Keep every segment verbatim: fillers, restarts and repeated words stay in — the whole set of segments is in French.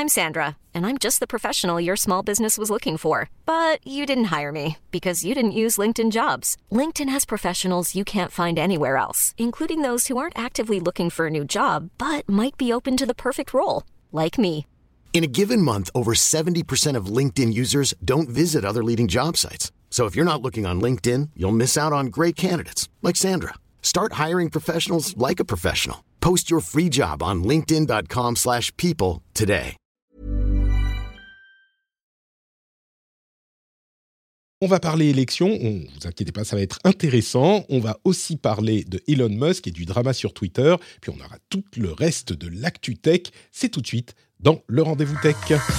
I'm Sandra, and I'm just the professional your small business was looking for. But you didn't hire me because you didn't use LinkedIn Jobs. LinkedIn has professionals you can't find anywhere else, including those who aren't actively looking for a new job, but might be open to the perfect role, like me. In a given month, over seventy percent of LinkedIn users don't visit other leading job sites. So if you're not looking on LinkedIn, you'll miss out on great candidates like Sandra. Start hiring professionals like a professional. Post your free job on linkedin.com slash people today. On va parler élections, on, vous inquiétez pas, ça va être intéressant. On va aussi parler de Elon Musk et du drama sur Twitter. Puis on aura tout le reste de l'actu tech. C'est tout de suite dans le Rendez-vous Tech.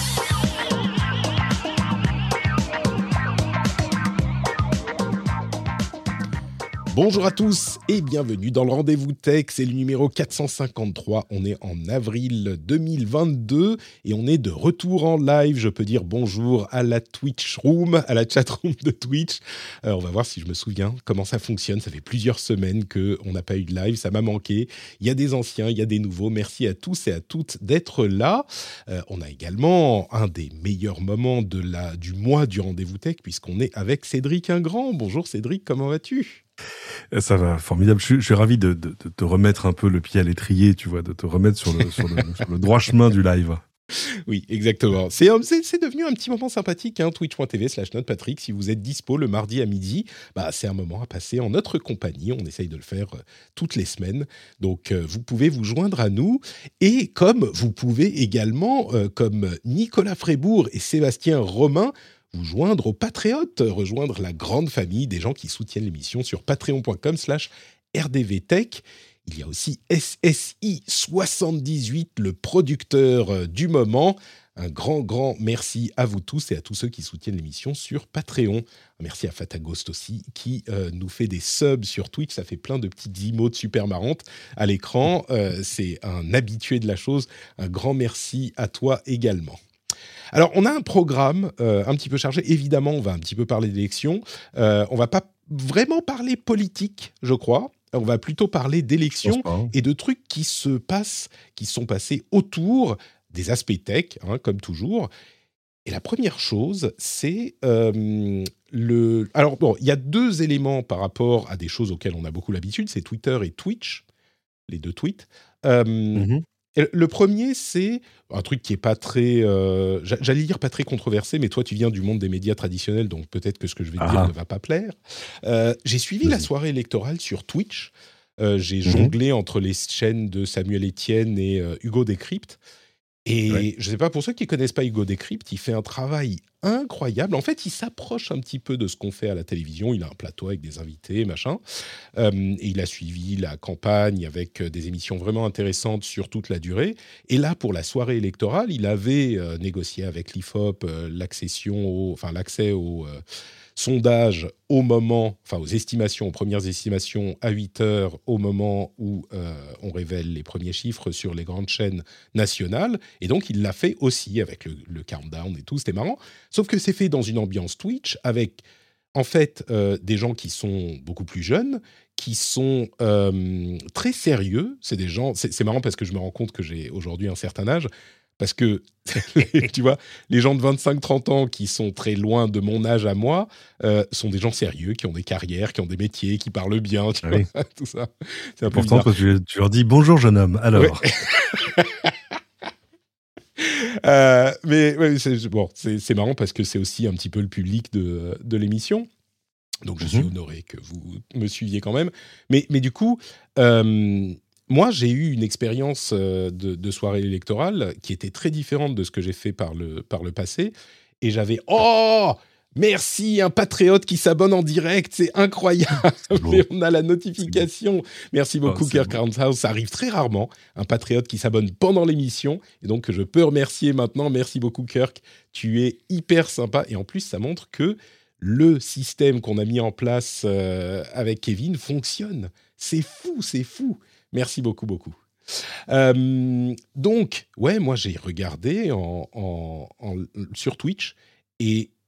Bonjour à tous et bienvenue dans le Rendez-vous Tech, c'est le numéro quatre cent cinquante-trois, on est en avril deux mille vingt-deux et on est de retour en live, je peux dire bonjour à la Twitch Room, à la chat room de Twitch. Euh, on va voir si je me souviens comment ça fonctionne, ça fait plusieurs semaines qu'on n'a pas eu de live, ça m'a manqué, il y a des anciens, il y a des nouveaux, merci à tous et à toutes d'être là. Euh, on a également un des meilleurs moments de la, du mois du Rendez-vous Tech puisqu'on est avec Cédric Ingrand. Bonjour Cédric, comment vas-tu ? Ça va, formidable. Je suis, je suis ravi de, de, de te remettre un peu le pied à l'étrier, tu vois, de te remettre sur le, sur le, sur le droit chemin du live. Oui, exactement. C'est, c'est, c'est devenu un petit moment sympathique, hein, twitch.tv slash notepatrick. Si vous êtes dispo le mardi à midi, bah, c'est un moment à passer en notre compagnie. On essaye de le faire euh, toutes les semaines. Donc, euh, vous pouvez vous joindre à nous. Et comme vous pouvez également, euh, comme Nicolas Frébourg et Sébastien Romain, vous joindre aux Patriotes, rejoindre la grande famille des gens qui soutiennent l'émission sur patreon.com slash rdvtech. Il y a aussi S S I soixante-dix-huit, le producteur du moment. Un grand, grand merci à vous tous et à tous ceux qui soutiennent l'émission sur Patreon. Merci à Fatagost aussi, qui euh, nous fait des subs sur Twitch. Ça fait plein de petites emotes super marrantes à l'écran. Euh, c'est un habitué de la chose. Un grand merci à toi également. Alors, on a un programme euh, un petit peu chargé. Évidemment, on va un petit peu parler d'élections. Euh, on ne va pas vraiment parler politique, je crois. On va plutôt parler d'élections et de trucs qui se passent, qui sont passés autour des aspects tech, hein, comme toujours. Et la première chose, c'est euh, le... Alors, bon, il y a deux éléments par rapport à des choses auxquelles on a beaucoup l'habitude. C'est Twitter et Twitch, les deux tweets. Euh, mm-hmm. Le premier, c'est un truc qui est pas très, euh, j'allais dire pas très controversé, mais toi, tu viens du monde des médias traditionnels, donc peut-être que ce que je vais te ah. dire ne va pas plaire. Euh, j'ai suivi Vas-y. la soirée électorale sur Twitch. Euh, j'ai mm-hmm. jonglé entre les chaînes de Samuel Etienne et euh, Hugo Décrypte. Et ouais. je ne sais pas, pour ceux qui ne connaissent pas Hugo Décrypte, il fait un travail incroyable. En fait, il s'approche un petit peu de ce qu'on fait à la télévision. Il a un plateau avec des invités, machin. Euh, et il a suivi la campagne avec des émissions vraiment intéressantes sur toute la durée. Et là, pour la soirée électorale, il avait euh, négocié avec l'I F O P euh, l'accession au, enfin, l'accès au... Euh, sondage au moment, enfin aux estimations, aux premières estimations à huit heures au moment où euh, on révèle les premiers chiffres sur les grandes chaînes nationales. Et donc, il l'a fait aussi avec le, le countdown et tout, c'était marrant. Sauf que c'est fait dans une ambiance Twitch avec, en fait, euh, des gens qui sont beaucoup plus jeunes, qui sont euh, très sérieux. C'est des gens, c'est, c'est marrant parce que je me rends compte que j'ai aujourd'hui un certain âge. Parce que, tu vois, les gens de vingt-cinq trente ans qui sont très loin de mon âge à moi euh, sont des gens sérieux, qui ont des carrières, qui ont des métiers, qui parlent bien, tu oui. vois, tout ça. C'est important parce que tu, tu leur dis « Bonjour, jeune homme, alors ouais. ». euh, mais ouais, c'est, bon, c'est, c'est marrant parce que c'est aussi un petit peu le public de, de l'émission. Donc, je mm-hmm. suis honoré que vous me suiviez quand même. Mais, mais du coup... Euh, Moi, j'ai eu une expérience de, de soirée électorale qui était très différente de ce que j'ai fait par le, par le passé. Et j'avais « Oh, merci, un patriote qui s'abonne en direct, c'est incroyable !» Et on a la notification. Merci beaucoup, oh, Kirk Roundhouse. Ça arrive très rarement, un patriote qui s'abonne pendant l'émission. Et donc, je peux remercier maintenant. Merci beaucoup, Kirk. Tu es hyper sympa. Et en plus, ça montre que le système qu'on a mis en place euh, avec Kevin fonctionne. C'est fou, c'est fou. Merci beaucoup, beaucoup. Euh, donc, ouais, moi, j'ai regardé en, en, en, sur Twitch et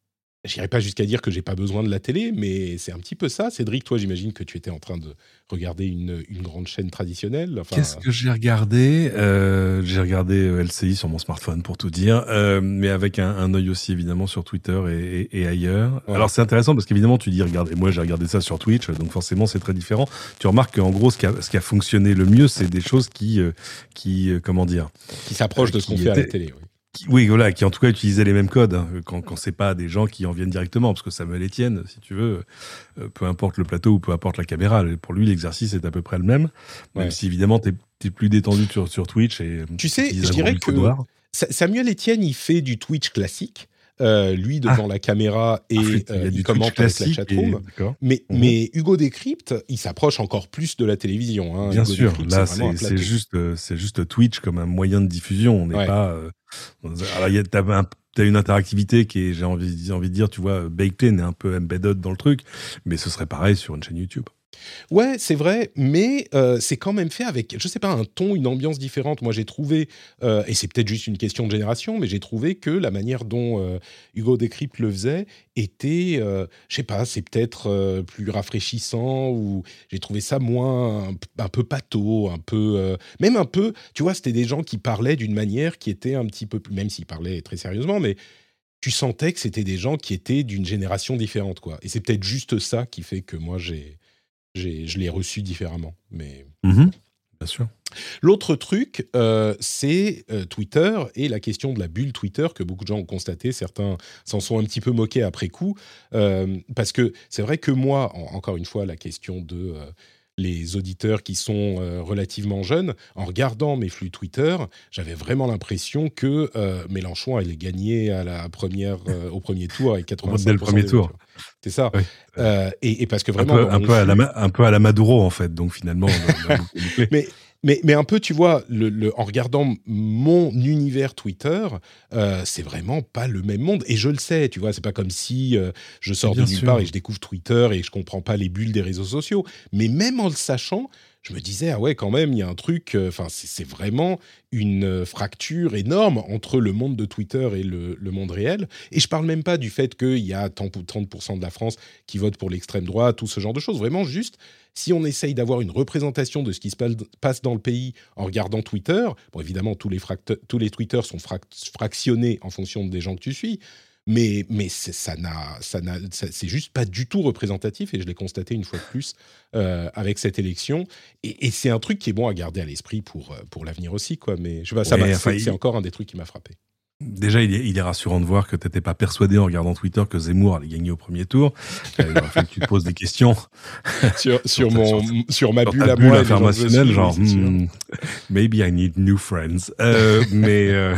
j'irai pas jusqu'à dire que j'ai pas besoin de la télé, mais c'est un petit peu ça. Cédric, toi, j'imagine que tu étais en train de regarder une, une grande chaîne traditionnelle. Enfin, Qu'est-ce que j'ai regardé euh, J'ai regardé L C I sur mon smartphone pour tout dire, euh, mais avec un, un œil aussi évidemment sur Twitter et, et, et ailleurs. Ouais. Alors c'est intéressant parce qu'évidemment tu dis regarde, et moi j'ai regardé ça sur Twitch, donc forcément c'est très différent. Tu remarques qu'en gros ce qui a, ce qui a fonctionné le mieux, c'est des choses qui, euh, qui euh, comment dire, qui s'approchent de ce qu'on fait à la télé. Oui. Qui, oui, voilà, qui en tout cas utilisaient les mêmes codes, hein, quand, quand c'est pas des gens qui en viennent directement, parce que Samuel Etienne, si tu veux, euh, peu importe le plateau ou peu importe la caméra, pour lui l'exercice est à peu près le même, ouais. Même si évidemment t'es, t'es plus détendu sur, sur Twitch et tu sais, je dirais que Samuel Etienne il fait du Twitch classique. Euh, lui devant ah. la caméra et ah, euh, il, il commente avec la chatroom. Et... Mais, mmh. mais Hugo Décrypte, il s'approche encore plus de la télévision. Hein. Bien Hugo sûr, Décrypte, là c'est, c'est, c'est, juste, c'est juste Twitch comme un moyen de diffusion. On n'est ouais. pas. Euh... Alors, y a, t'as, un, t'as une interactivité qui est, j'ai envie, j'ai envie de dire, tu vois, baked in, un peu embedded dans le truc, mais ce serait pareil sur une chaîne YouTube. Ouais, c'est vrai, mais euh, c'est quand même fait avec, je sais pas, un ton, une ambiance différente. Moi, j'ai trouvé, euh, et c'est peut-être juste une question de génération, mais j'ai trouvé que la manière dont euh, Hugo Décrypte le faisait était, euh, je sais pas, c'est peut-être euh, plus rafraîchissant, ou j'ai trouvé ça moins, un, un peu pâteau, un peu, euh, même un peu, tu vois, c'était des gens qui parlaient d'une manière qui était un petit peu plus, même s'ils parlaient très sérieusement, mais tu sentais que c'était des gens qui étaient d'une génération différente, quoi. Et c'est peut-être juste ça qui fait que moi, j'ai... J'ai, je l'ai reçu différemment. Mais... Mmh, bien sûr. L'autre truc, euh, c'est euh, Twitter et la question de la bulle Twitter que beaucoup de gens ont constaté. Certains s'en sont un petit peu moqués après coup. Euh, parce que c'est vrai que moi, en, encore une fois, la question de... Euh, les auditeurs qui sont euh, relativement jeunes, en regardant mes flux Twitter, j'avais vraiment l'impression que euh, Mélenchon allait gagner à la première, euh, au premier tour avec quatre-vingt-cinq pour cent dès le premier tour. C'est ça. Oui. Euh, et, et parce que vraiment... Un peu, un peu, flux, à, la, un peu à la Maduro, en fait, donc finalement... mais, mais, mais un peu, tu vois, le, le, en regardant mon univers Twitter, euh, c'est vraiment pas le même monde. Et je le sais, tu vois, c'est pas comme si euh, je sors de nulle part et je découvre Twitter et je comprends pas les bulles des réseaux sociaux. Mais même en le sachant, je me disais, ah ouais, quand même, il y a un truc... Enfin, euh, c'est, c'est vraiment une fracture énorme entre le monde de Twitter et le, le monde réel. Et je parle même pas du fait qu'il y a trente pour cent de la France qui vote pour l'extrême droite, tout ce genre de choses. Vraiment, juste... Si on essaye d'avoir une représentation de ce qui se passe dans le pays en regardant Twitter, bon, évidemment, tous les, fract- tous les Twitter sont frac- fractionnés en fonction des gens que tu suis, mais, mais c'est, ça n'a, ça n'a, ça, c'est juste pas du tout représentatif, et je l'ai constaté une fois de plus euh, avec cette élection. Et, et c'est un truc qui est bon à garder à l'esprit pour, pour l'avenir aussi, quoi. Mais je sais pas, ça ouais, m'a, enfin, c'est, il... c'est encore un des trucs qui m'a frappé. Déjà, il est, il est rassurant de voir que tu n'étais pas persuadé en regardant Twitter que Zemmour allait gagner au premier tour. Il aurait fallu que tu te poses des questions. Sur, sur, mon, sur, sur ma sur bulle à moi. Informationnelle, genre, hmm, maybe I need new friends. Euh, mais euh,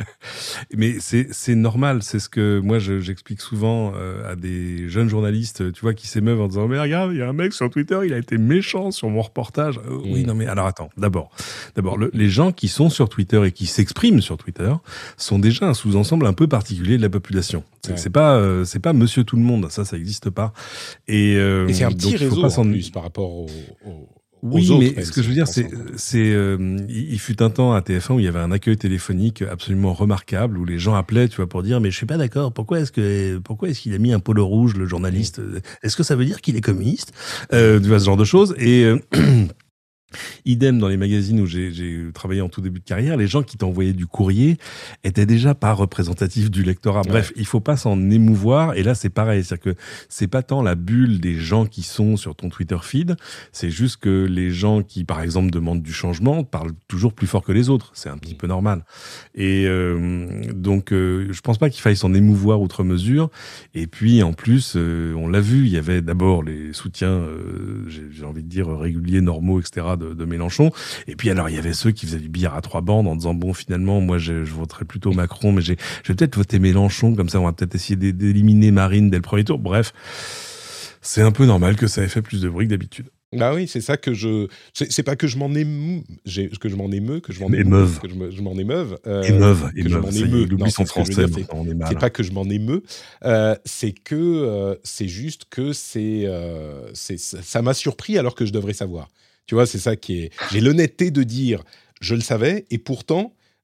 mais c'est, c'est normal. C'est ce que moi, je, j'explique souvent euh, à des jeunes journalistes, tu vois, qui s'émeuvent en disant, mais regarde, il y a un mec sur Twitter, il a été méchant sur mon reportage. Euh, mmh. Oui, non, mais alors attends. D'abord, d'abord le, les gens qui sont sur Twitter et qui s'expriment sur Twitter sont déjà un sous-ensemble un peu particulier de la population. C'est, ouais. c'est pas, euh, c'est pas Monsieur Tout le Monde, ça, ça n'existe pas. Et, euh, et c'est un petit donc, réseau en plus par rapport au. au... Oui, autres, mais ce que je veux dire, c'est, c'est, euh, il fut un temps à T F un où il y avait un accueil téléphonique absolument remarquable où les gens appelaient, tu vois, pour dire, mais je suis pas d'accord. Pourquoi est-ce que, pourquoi est-ce qu'il a mis un polo rouge, le journaliste? Mmh. Est-ce que ça veut dire qu'il est communiste? Euh, tu vois, ce genre de choses. Et euh, idem dans les magazines où j'ai, j'ai travaillé en tout début de carrière, les gens qui t'envoyaient du courrier étaient déjà pas représentatifs du lectorat. Bref, ouais. Il faut pas s'en émouvoir. Et là, c'est pareil. C'est-à-dire que c'est pas tant la bulle des gens qui sont sur ton Twitter feed, c'est juste que les gens qui, par exemple, demandent du changement parlent toujours plus fort que les autres. C'est un petit peu normal. Et euh, donc, euh, je pense pas qu'il faille s'en émouvoir outre mesure. Et puis, en plus, euh, on l'a vu, il y avait d'abord les soutiens, euh, j'ai, j'ai envie de dire, réguliers, normaux, et cetera, De, de Mélenchon. Et puis alors, il y avait ceux qui faisaient du billard à trois bandes en disant, bon, finalement, moi, je, je voterais plutôt Macron, mais j'ai, je vais peut-être voter Mélenchon, comme ça, on va peut-être essayer d'éliminer Marine dès le premier tour. Bref, c'est un peu normal que ça ait fait plus de bruit que d'habitude. Bah oui, c'est ça que je... C'est, c'est pas que je m'en émeu, j'ai, que je m'en émeu, que je m'en émeuve, que je, me, je m'en émeuve. Euh, émeuve, que émeuve, je m'en émeu. Il oublie son français, dire, c'est, on est mal. C'est pas que je m'en émeu, euh, c'est que euh, c'est juste que c'est, euh, c'est ça, ça m'a surpris alors que je devrais savoir. Tu vois, c'est ça qui est... J'ai l'honnêteté de dire, je le savais, et pourtant,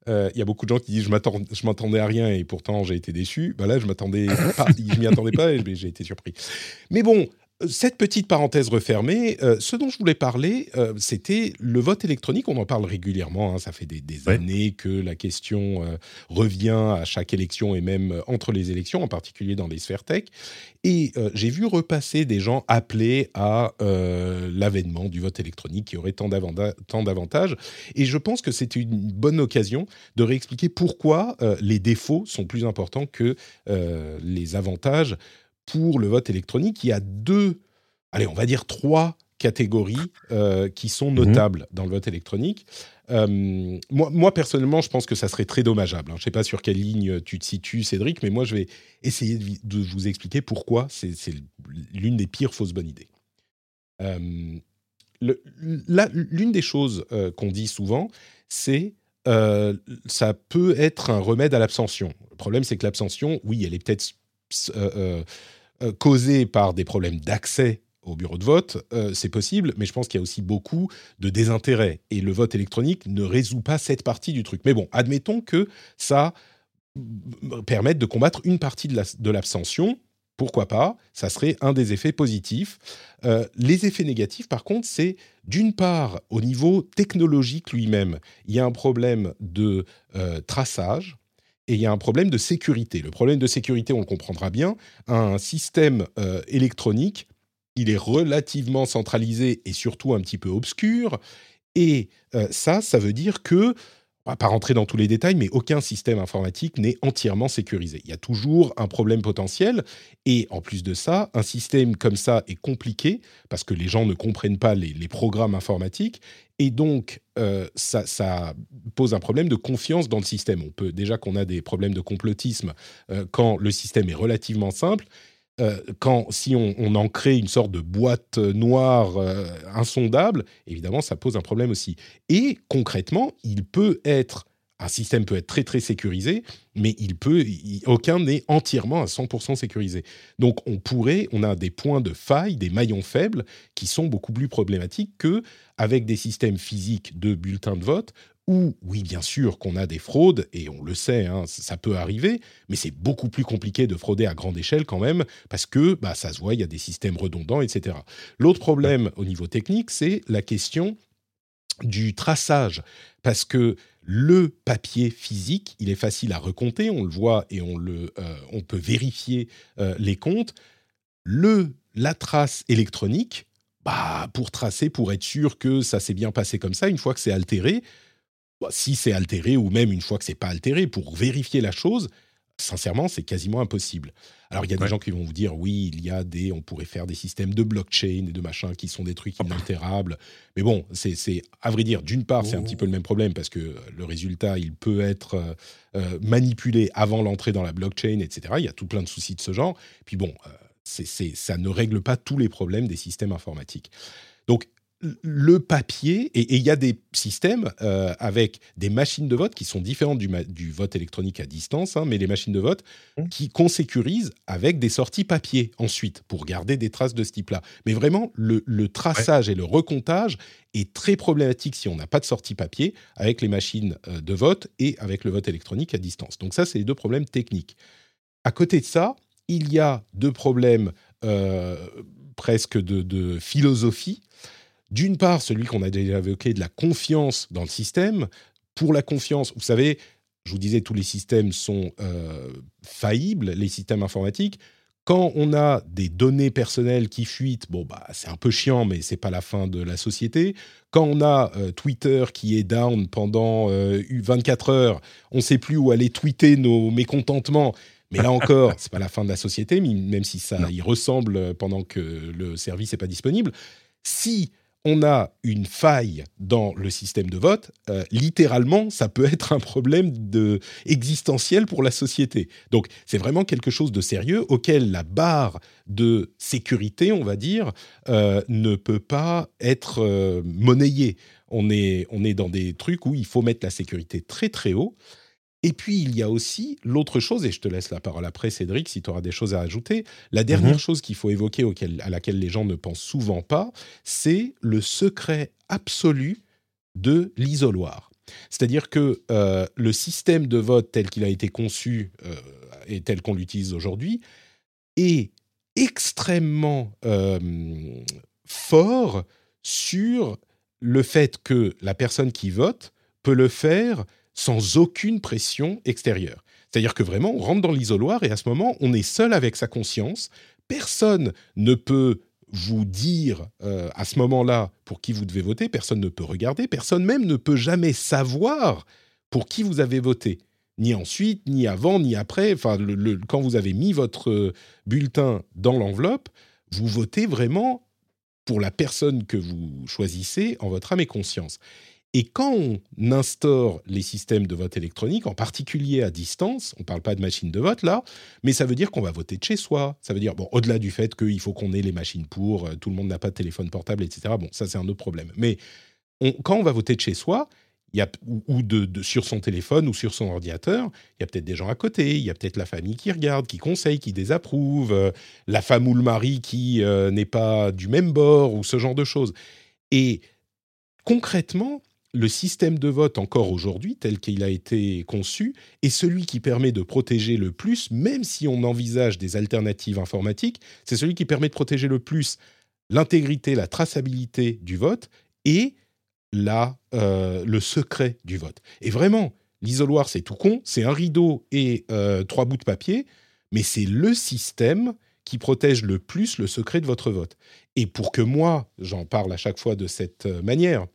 Euh, Il y a beaucoup de gens qui disent je m'attends, je m'attendais à rien et pourtant j'ai été déçu. Ben là, je m'attendais pas, je m'y attendais pas et j'ai été surpris. Mais bon, cette petite parenthèse refermée, euh, ce dont je voulais parler, euh, c'était le vote électronique. On en parle régulièrement, hein, ça fait des, des ouais. années que la question euh, revient à chaque élection et même entre les élections, en particulier dans les sphères tech. Et euh, j'ai vu repasser des gens appelés à euh, l'avènement du vote électronique qui aurait tant, d'avanta- tant d'avantages. Et je pense que c'est une bonne occasion de réexpliquer pourquoi euh, les défauts sont plus importants que euh, les avantages. Pour le vote électronique, il y a deux, allez, on va dire trois catégories euh, qui sont notables mmh. dans le vote électronique. Euh, moi, moi, personnellement, je pense que ça serait très dommageable. Hein. Je ne sais pas sur quelle ligne tu te situes, Cédric, mais moi, je vais essayer de, de vous expliquer pourquoi c'est, c'est l'une des pires fausses bonnes idées. Euh, le, la, l'une des choses euh, qu'on dit souvent, c'est euh, ça peut être un remède à l'abstention. Le problème, c'est que l'abstention, oui, elle est peut-être euh, euh, Euh, causé par des problèmes d'accès au bureau de vote, euh, c'est possible, mais je pense qu'il y a aussi beaucoup de désintérêt. Et le vote électronique ne résout pas cette partie du truc. Mais bon, admettons que ça permette de combattre une partie de, la, de l'abstention. Pourquoi pas ? Ça serait un des effets positifs. Euh, les effets négatifs, par contre, c'est d'une part, au niveau technologique lui-même, il y a un problème de euh, traçage. Et il y a un problème de sécurité. Le problème de sécurité, on le comprendra bien. Un système euh, électronique, il est relativement centralisé et surtout un petit peu obscur. Et euh, ça, ça veut dire que, on va pas rentrer dans tous les détails, mais aucun système informatique n'est entièrement sécurisé. Il y a toujours un problème potentiel. Et en plus de ça, un système comme ça est compliqué parce que les gens ne comprennent pas les, les programmes informatiques. Et donc, euh, ça, ça pose un problème de confiance dans le système. On peut, déjà qu'on a des problèmes de complotisme euh, quand le système est relativement simple. Euh, quand, si on, on en crée une sorte de boîte noire euh, insondable, évidemment, ça pose un problème aussi. Et concrètement, il peut être... Un système peut être très, très sécurisé, mais il peut, il, aucun n'est entièrement à cent pour cent sécurisé. Donc, on pourrait, on a des points de faille, des maillons faibles qui sont beaucoup plus problématiques qu'avec des systèmes physiques de bulletins de vote où, oui, bien sûr, qu'on a des fraudes, et on le sait, hein, ça peut arriver, mais c'est beaucoup plus compliqué de frauder à grande échelle quand même, parce que bah, ça se voit, il y a des systèmes redondants, et cetera. L'autre problème au niveau technique, c'est la question du traçage, parce que le papier physique, il est facile à recompter, on le voit et on, le, euh, on peut vérifier euh, les comptes. Le, la trace électronique, bah, pour tracer, pour être sûr que ça s'est bien passé comme ça, une fois que c'est altéré, bah, si c'est altéré ou même une fois que c'est pas altéré, pour vérifier la chose, sincèrement, c'est quasiment impossible. Alors, il y a des ouais. gens qui vont vous dire, oui, il y a des, on pourrait faire des systèmes de blockchain et de machin qui sont des trucs inaltérables. Mais bon, c'est, c'est à vrai dire, d'une part, oh. c'est un petit peu le même problème parce que le résultat, il peut être euh, euh, manipulé avant l'entrée dans la blockchain, et cetera. Il y a tout plein de soucis de ce genre. Puis bon, euh, c'est, c'est, ça ne règle pas tous les problèmes des systèmes informatiques. Donc, le papier, et il y a des systèmes euh, avec des machines de vote qui sont différentes du, ma- du vote électronique à distance, hein, mais les machines de vote mmh. qui, qu'on sécurise avec des sorties papier ensuite, pour garder des traces de ce type-là. Mais vraiment, le, le traçage ouais. et le recomptage est très problématique si on n'a pas de sortie papier avec les machines euh, de vote et avec le vote électronique à distance. Donc ça, c'est les deux problèmes techniques. À côté de ça, il y a deux problèmes euh, presque de, de philosophie. D'une part, celui qu'on a déjà évoqué de la confiance dans le système. Pour la confiance, vous savez, je vous disais, tous les systèmes sont euh, faillibles, les systèmes informatiques. Quand on a des données personnelles qui fuitent, bon, bah, c'est un peu chiant, mais ce n'est pas la fin de la société. Quand on a euh, Twitter qui est down pendant euh, vingt-quatre heures, on ne sait plus où aller tweeter nos mécontentements. Mais là encore, ce n'est pas la fin de la société, même si ça non. y ressemble pendant que le service n'est pas disponible. Si on a une faille dans le système de vote, euh, littéralement, ça peut être un problème de, existentiel pour la société. Donc, c'est vraiment quelque chose de sérieux auquel la barre de sécurité, on va dire, euh, ne peut pas être euh, monnayée. On est, on est dans des trucs où il faut mettre la sécurité très, très haut. Et puis, il y a aussi l'autre chose, et je te laisse la parole après, Cédric, si tu auras des choses à ajouter. La dernière mmh. chose qu'il faut évoquer, auquel, à laquelle les gens ne pensent souvent pas, c'est le secret absolu de l'isoloir. C'est-à-dire que euh, le système de vote tel qu'il a été conçu euh, et tel qu'on l'utilise aujourd'hui est extrêmement euh, fort sur le fait que la personne qui vote peut le faire sans aucune pression extérieure. C'est-à-dire que vraiment, on rentre dans l'isoloir et à ce moment, on est seul avec sa conscience. Personne ne peut vous dire euh, à ce moment-là pour qui vous devez voter. Personne ne peut regarder. Personne même ne peut jamais savoir pour qui vous avez voté. Ni ensuite, ni avant, ni après. Enfin, le, le, quand vous avez mis votre bulletin dans l'enveloppe, vous votez vraiment pour la personne que vous choisissez en votre âme et conscience. Et quand on instaure les systèmes de vote électronique, en particulier à distance, on ne parle pas de machines de vote là, mais ça veut dire qu'on va voter de chez soi. Ça veut dire, bon, au-delà du fait qu'il faut qu'on ait les machines pour, euh, tout le monde n'a pas de téléphone portable, et cetera. Bon, ça c'est un autre problème. Mais on, quand on va voter de chez soi, il y a, ou, ou de, de, sur son téléphone ou sur son ordinateur, il y a peut-être des gens à côté, il y a peut-être la famille qui regarde, qui conseille, qui désapprouve, euh, la femme ou le mari qui euh, n'est pas du même bord, ou ce genre de choses. Et concrètement, le système de vote encore aujourd'hui, tel qu'il a été conçu, est celui qui permet de protéger le plus, même si on envisage des alternatives informatiques, c'est celui qui permet de protéger le plus l'intégrité, la traçabilité du vote et la, euh, le secret du vote. Et vraiment, l'isoloir, c'est tout con, c'est un rideau et euh, trois bouts de papier, mais c'est le système qui protège le plus le secret de votre vote. Et pour que moi, j'en parle à chaque fois de cette manière,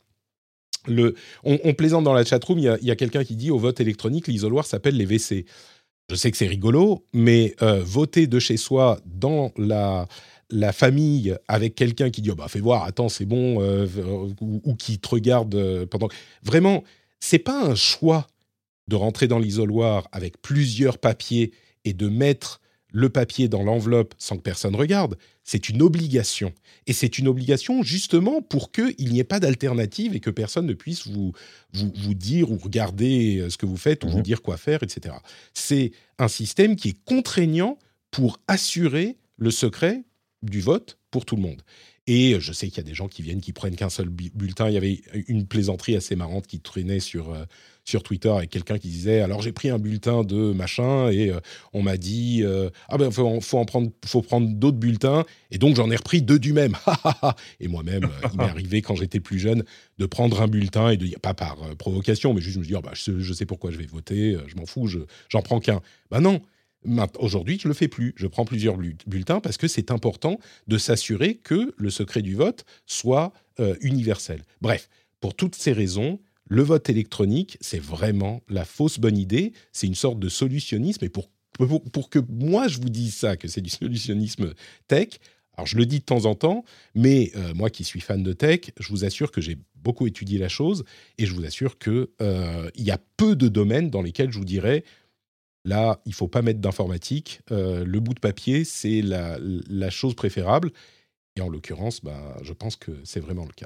Le, on, on plaisante dans la chatroom, il y a, il y a quelqu'un qui dit au vote électronique, l'isoloir s'appelle les W C. Je sais que c'est rigolo, mais euh, voter de chez soi dans la, la famille avec quelqu'un qui dit oh bah fais voir, attends c'est bon, euh, ou, ou qui te regarde euh, pendant. Vraiment, c'est pas un choix de rentrer dans l'isoloir avec plusieurs papiers et de mettre le papier dans l'enveloppe sans que personne regarde, c'est une obligation. Et c'est une obligation justement pour qu'il n'y ait pas d'alternative et que personne ne puisse vous, vous, vous dire ou regarder ce que vous faites ou mmh. vous dire quoi faire, et cetera. C'est un système qui est contraignant pour assurer le secret du vote pour tout le monde. Et je sais qu'il y a des gens qui viennent, qui prennent qu'un seul bulletin. Il y avait une plaisanterie assez marrante qui traînait sur, euh, sur Twitter avec quelqu'un qui disait « Alors, j'ai pris un bulletin de machin et euh, on m'a dit euh, « Ah ben, il faut, faut, en prendre, faut prendre d'autres bulletins. Et donc, j'en ai repris deux du même. » Et moi-même, euh, il m'est arrivé quand j'étais plus jeune de prendre un bulletin et de dire, pas par euh, provocation, mais juste je me dis oh, bah, je, je sais pourquoi je vais voter, je m'en fous, je, j'en prends qu'un. Ben non. Aujourd'hui, je ne le fais plus. Je prends plusieurs bulletins parce que c'est important de s'assurer que le secret du vote soit euh, universel. Bref, pour toutes ces raisons, le vote électronique, c'est vraiment la fausse bonne idée. C'est une sorte de solutionnisme. Et pour, pour, pour que moi, je vous dise ça, que c'est du solutionnisme tech, alors je le dis de temps en temps, mais euh, moi qui suis fan de tech, je vous assure que j'ai beaucoup étudié la chose et je vous assure qu'il euh, y a peu de domaines dans lesquels je vous dirais là, il ne faut pas mettre d'informatique. Euh, le bout de papier, c'est la, la chose préférable. Et en l'occurrence, bah, je pense que c'est vraiment le cas.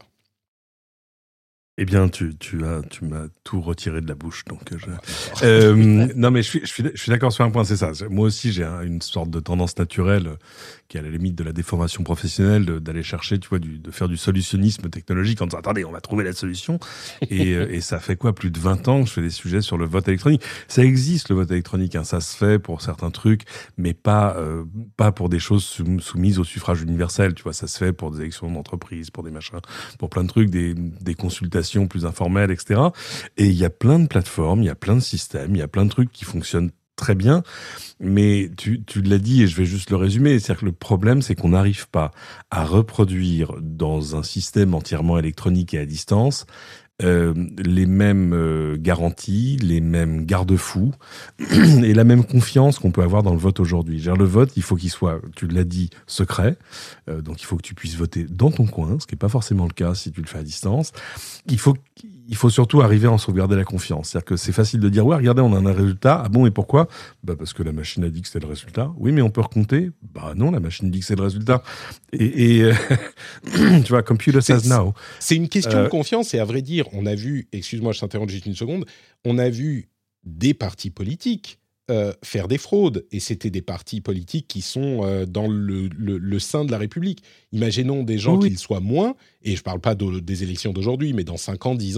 Eh bien, tu, tu, as, tu m'as tout retiré de la bouche. Donc je... euh, non, mais je suis, je suis, je suis d'accord sur un point, c'est ça. Moi aussi, j'ai un, une sorte de tendance naturelle qui est à la limite de la déformation professionnelle, de, d'aller chercher, tu vois, du, de faire du solutionnisme technologique en disant « Attendez, on va trouver la solution ». Et, et ça fait quoi, plus de vingt ans que je fais des sujets sur le vote électronique. Ça existe, le vote électronique, hein, ça se fait pour certains trucs, mais pas, euh, pas pour des choses sou, soumises au suffrage universel. Tu vois, ça se fait pour des élections d'entreprise, pour des machins, pour plein de trucs, des, des consultations plus informelles, et cetera. Et il y a plein de plateformes, il y a plein de systèmes, il y a plein de trucs qui fonctionnent très bien, mais tu, tu l'as dit et je vais juste le résumer, c'est-à-dire que le problème, c'est qu'on n'arrive pas à reproduire dans un système entièrement électronique et à distance Euh, les mêmes euh, garanties, les mêmes garde-fous et la même confiance qu'on peut avoir dans le vote aujourd'hui. Genre, le vote, il faut qu'il soit, tu l'as dit, secret. Euh, donc, il faut que tu puisses voter dans ton coin, ce qui n'est pas forcément le cas si tu le fais à distance. Il faut, il faut surtout arriver à en sauvegarder la confiance. C'est-à-dire que c'est facile de dire, ouais, regardez, on a un résultat. Ah bon, et pourquoi ? Bah, parce que la machine a dit que c'était le résultat. Oui, mais on peut recompter. Bah non, la machine dit que c'est le résultat. Et, et euh, tu vois, computer says now. C'est une question euh, de confiance et à vrai dire, on a vu, excuse-moi, je t'interromps juste une seconde, on a vu des partis politiques euh, faire des fraudes, et c'était des partis politiques qui sont euh, dans le, le, le sein de la République. Imaginons des gens oui. qui le soient moins, et je ne parle pas de, des élections d'aujourd'hui, mais dans cinq ans, dix ans,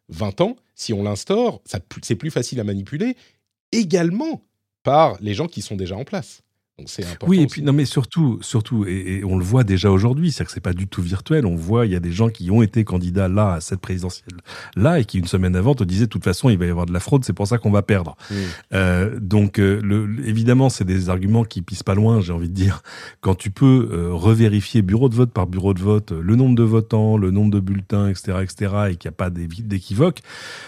vingt ans, si on l'instaure, ça, c'est plus facile à manipuler, également par les gens qui sont déjà en place. Donc c'est important. Oui, et aussi. puis non, mais surtout, surtout, et, et on le voit déjà aujourd'hui, c'est-à-dire que c'est pas du tout virtuel. On voit, il y a des gens qui ont été candidats là à cette présidentielle là et qui une semaine avant te disaient de toute façon il va y avoir de la fraude, c'est pour ça qu'on va perdre. Mmh. Euh, donc euh, le, évidemment, c'est des arguments qui pissent pas loin, j'ai envie de dire. Quand tu peux euh, revérifier bureau de vote par bureau de vote le nombre de votants, le nombre de bulletins, et cetera, et cetera, et qu'il n'y a pas d'équivoque.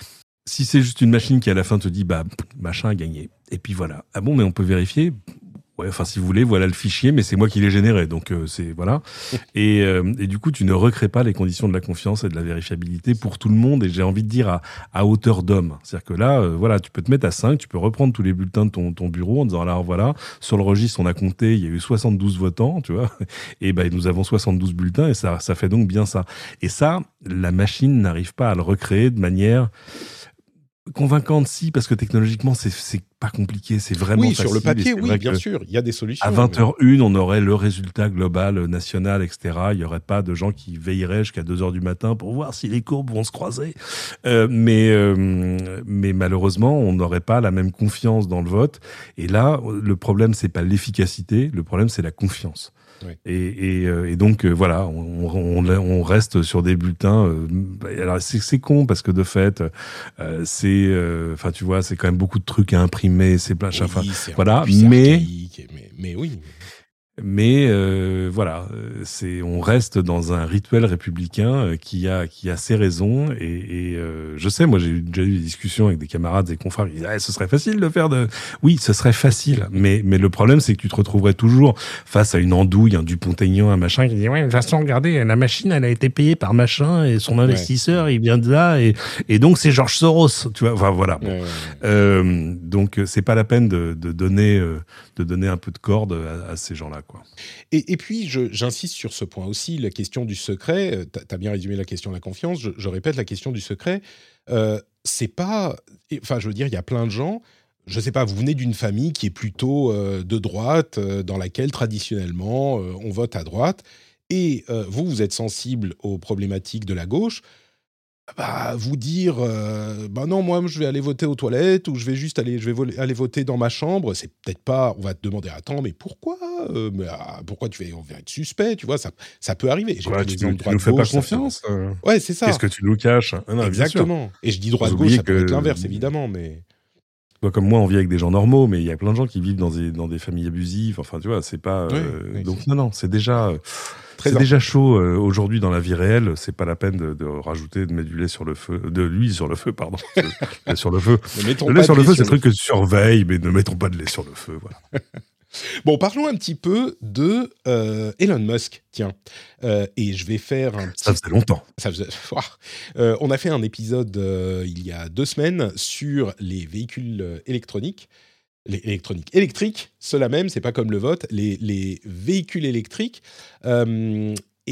Si c'est juste une machine qui à la fin te dit bah machin a gagné, et puis voilà. Ah bon, mais on peut vérifier. Ouais, enfin, si vous voulez, voilà le fichier, mais c'est moi qui l'ai généré, donc euh, c'est voilà. Et, euh, et du coup, tu ne recrées pas les conditions de la confiance et de la vérifiabilité pour tout le monde. Et j'ai envie de dire à, à hauteur d'homme, c'est-à-dire que là, euh, voilà, tu peux te mettre à cinq, tu peux reprendre tous les bulletins de ton, ton bureau en disant alors voilà, sur le registre, on a compté, il y a eu soixante-douze votants, tu vois, et ben nous avons soixante-douze bulletins et ça, ça fait donc bien ça. Et ça, la machine n'arrive pas à le recréer de manière convaincante, si, parce que technologiquement, c'est, c'est pas compliqué, c'est vraiment oui, facile. Oui, sur le papier, oui, bien sûr, il y a des solutions. À vingt heures une, mais... on aurait le résultat global, national, et cetera. Il y aurait pas de gens qui veilleraient jusqu'à deux heures du matin pour voir si les courbes vont se croiser. Euh, mais, euh, mais malheureusement, on n'aurait pas la même confiance dans le vote. Et là, le problème, c'est pas l'efficacité, le problème, c'est la confiance. Oui. Et, et, et donc euh, voilà, on, on, on reste sur des bulletins. Euh, alors c'est, c'est con parce que de fait, euh, c'est, enfin euh, tu vois, c'est quand même beaucoup de trucs à imprimer, c'est plein. Oui, c'est voilà, mais, mais mais oui. Mais euh, voilà, c'est on reste dans un rituel républicain qui a qui a ses raisons et, et euh, je sais, moi j'ai déjà eu des discussions avec des camarades, des confrères qui disaient ah, ce serait facile de faire de. Oui, ce serait facile, mais mais le problème c'est que tu te retrouverais toujours face à une andouille, un Dupont-Aignan, un machin qui dit ouais, de toute façon regardez, la machine elle a été payée par machin et son investisseur ouais. il vient de là et et donc c'est Georges Soros, tu vois. Enfin voilà. Bon. Ouais, ouais, ouais. Euh, donc c'est pas la peine de de donner euh, de donner un peu de corde à, à ces gens-là. Quoi. Et, et puis, je, j'insiste sur ce point aussi, la question du secret. Tu as bien résumé la question de la confiance. Je, je répète, la question du secret, euh, c'est pas... Enfin, je veux dire, il y a plein de gens... Je sais pas, vous venez d'une famille qui est plutôt euh, de droite, euh, dans laquelle, traditionnellement, euh, on vote à droite. Et euh, vous, vous êtes sensible aux problématiques de la gauche. Bah, vous dire, euh, bah non, moi, je vais aller voter aux toilettes ou je vais juste aller, je vais vo- aller voter dans ma chambre. C'est peut-être pas, on va te demander, attends, mais pourquoi euh, mais, ah, pourquoi tu vas, on va être suspect, tu vois, ça, ça peut arriver. J'ai ouais, tu tu nous fais pas confiance. Euh... Ouais, c'est ça. Qu'est-ce que tu nous caches? Ah, non, exactement. Et je dis droite-gauche, ça que... peut être l'inverse, évidemment, mais... Comme moi, on vit avec des gens normaux, mais il y a plein de gens qui vivent dans des, dans des familles abusives. Enfin, tu vois, c'est pas... Ouais, euh, ouais, donc, c'est... non, non, c'est déjà... Très c'est important. Déjà chaud euh, aujourd'hui dans la vie réelle. C'est pas la peine de, de rajouter, de mettre du lait sur le feu, de l'huile sur le feu, pardon. Le lait sur le feu. Le lait sur le feu, c'est un truc que tu surveilles, mais ne mettons pas de lait sur le feu. Voilà. Bon, parlons un petit peu de euh, Elon Musk. Tiens, euh, et je vais faire un petit... Ça faisait longtemps. Ça faisait... euh, on a fait un épisode euh, il y a deux semaines sur les véhicules électroniques. Les électroniques électriques, ceux-là même, c'est pas comme le vote, les, les véhicules électriques. Euh,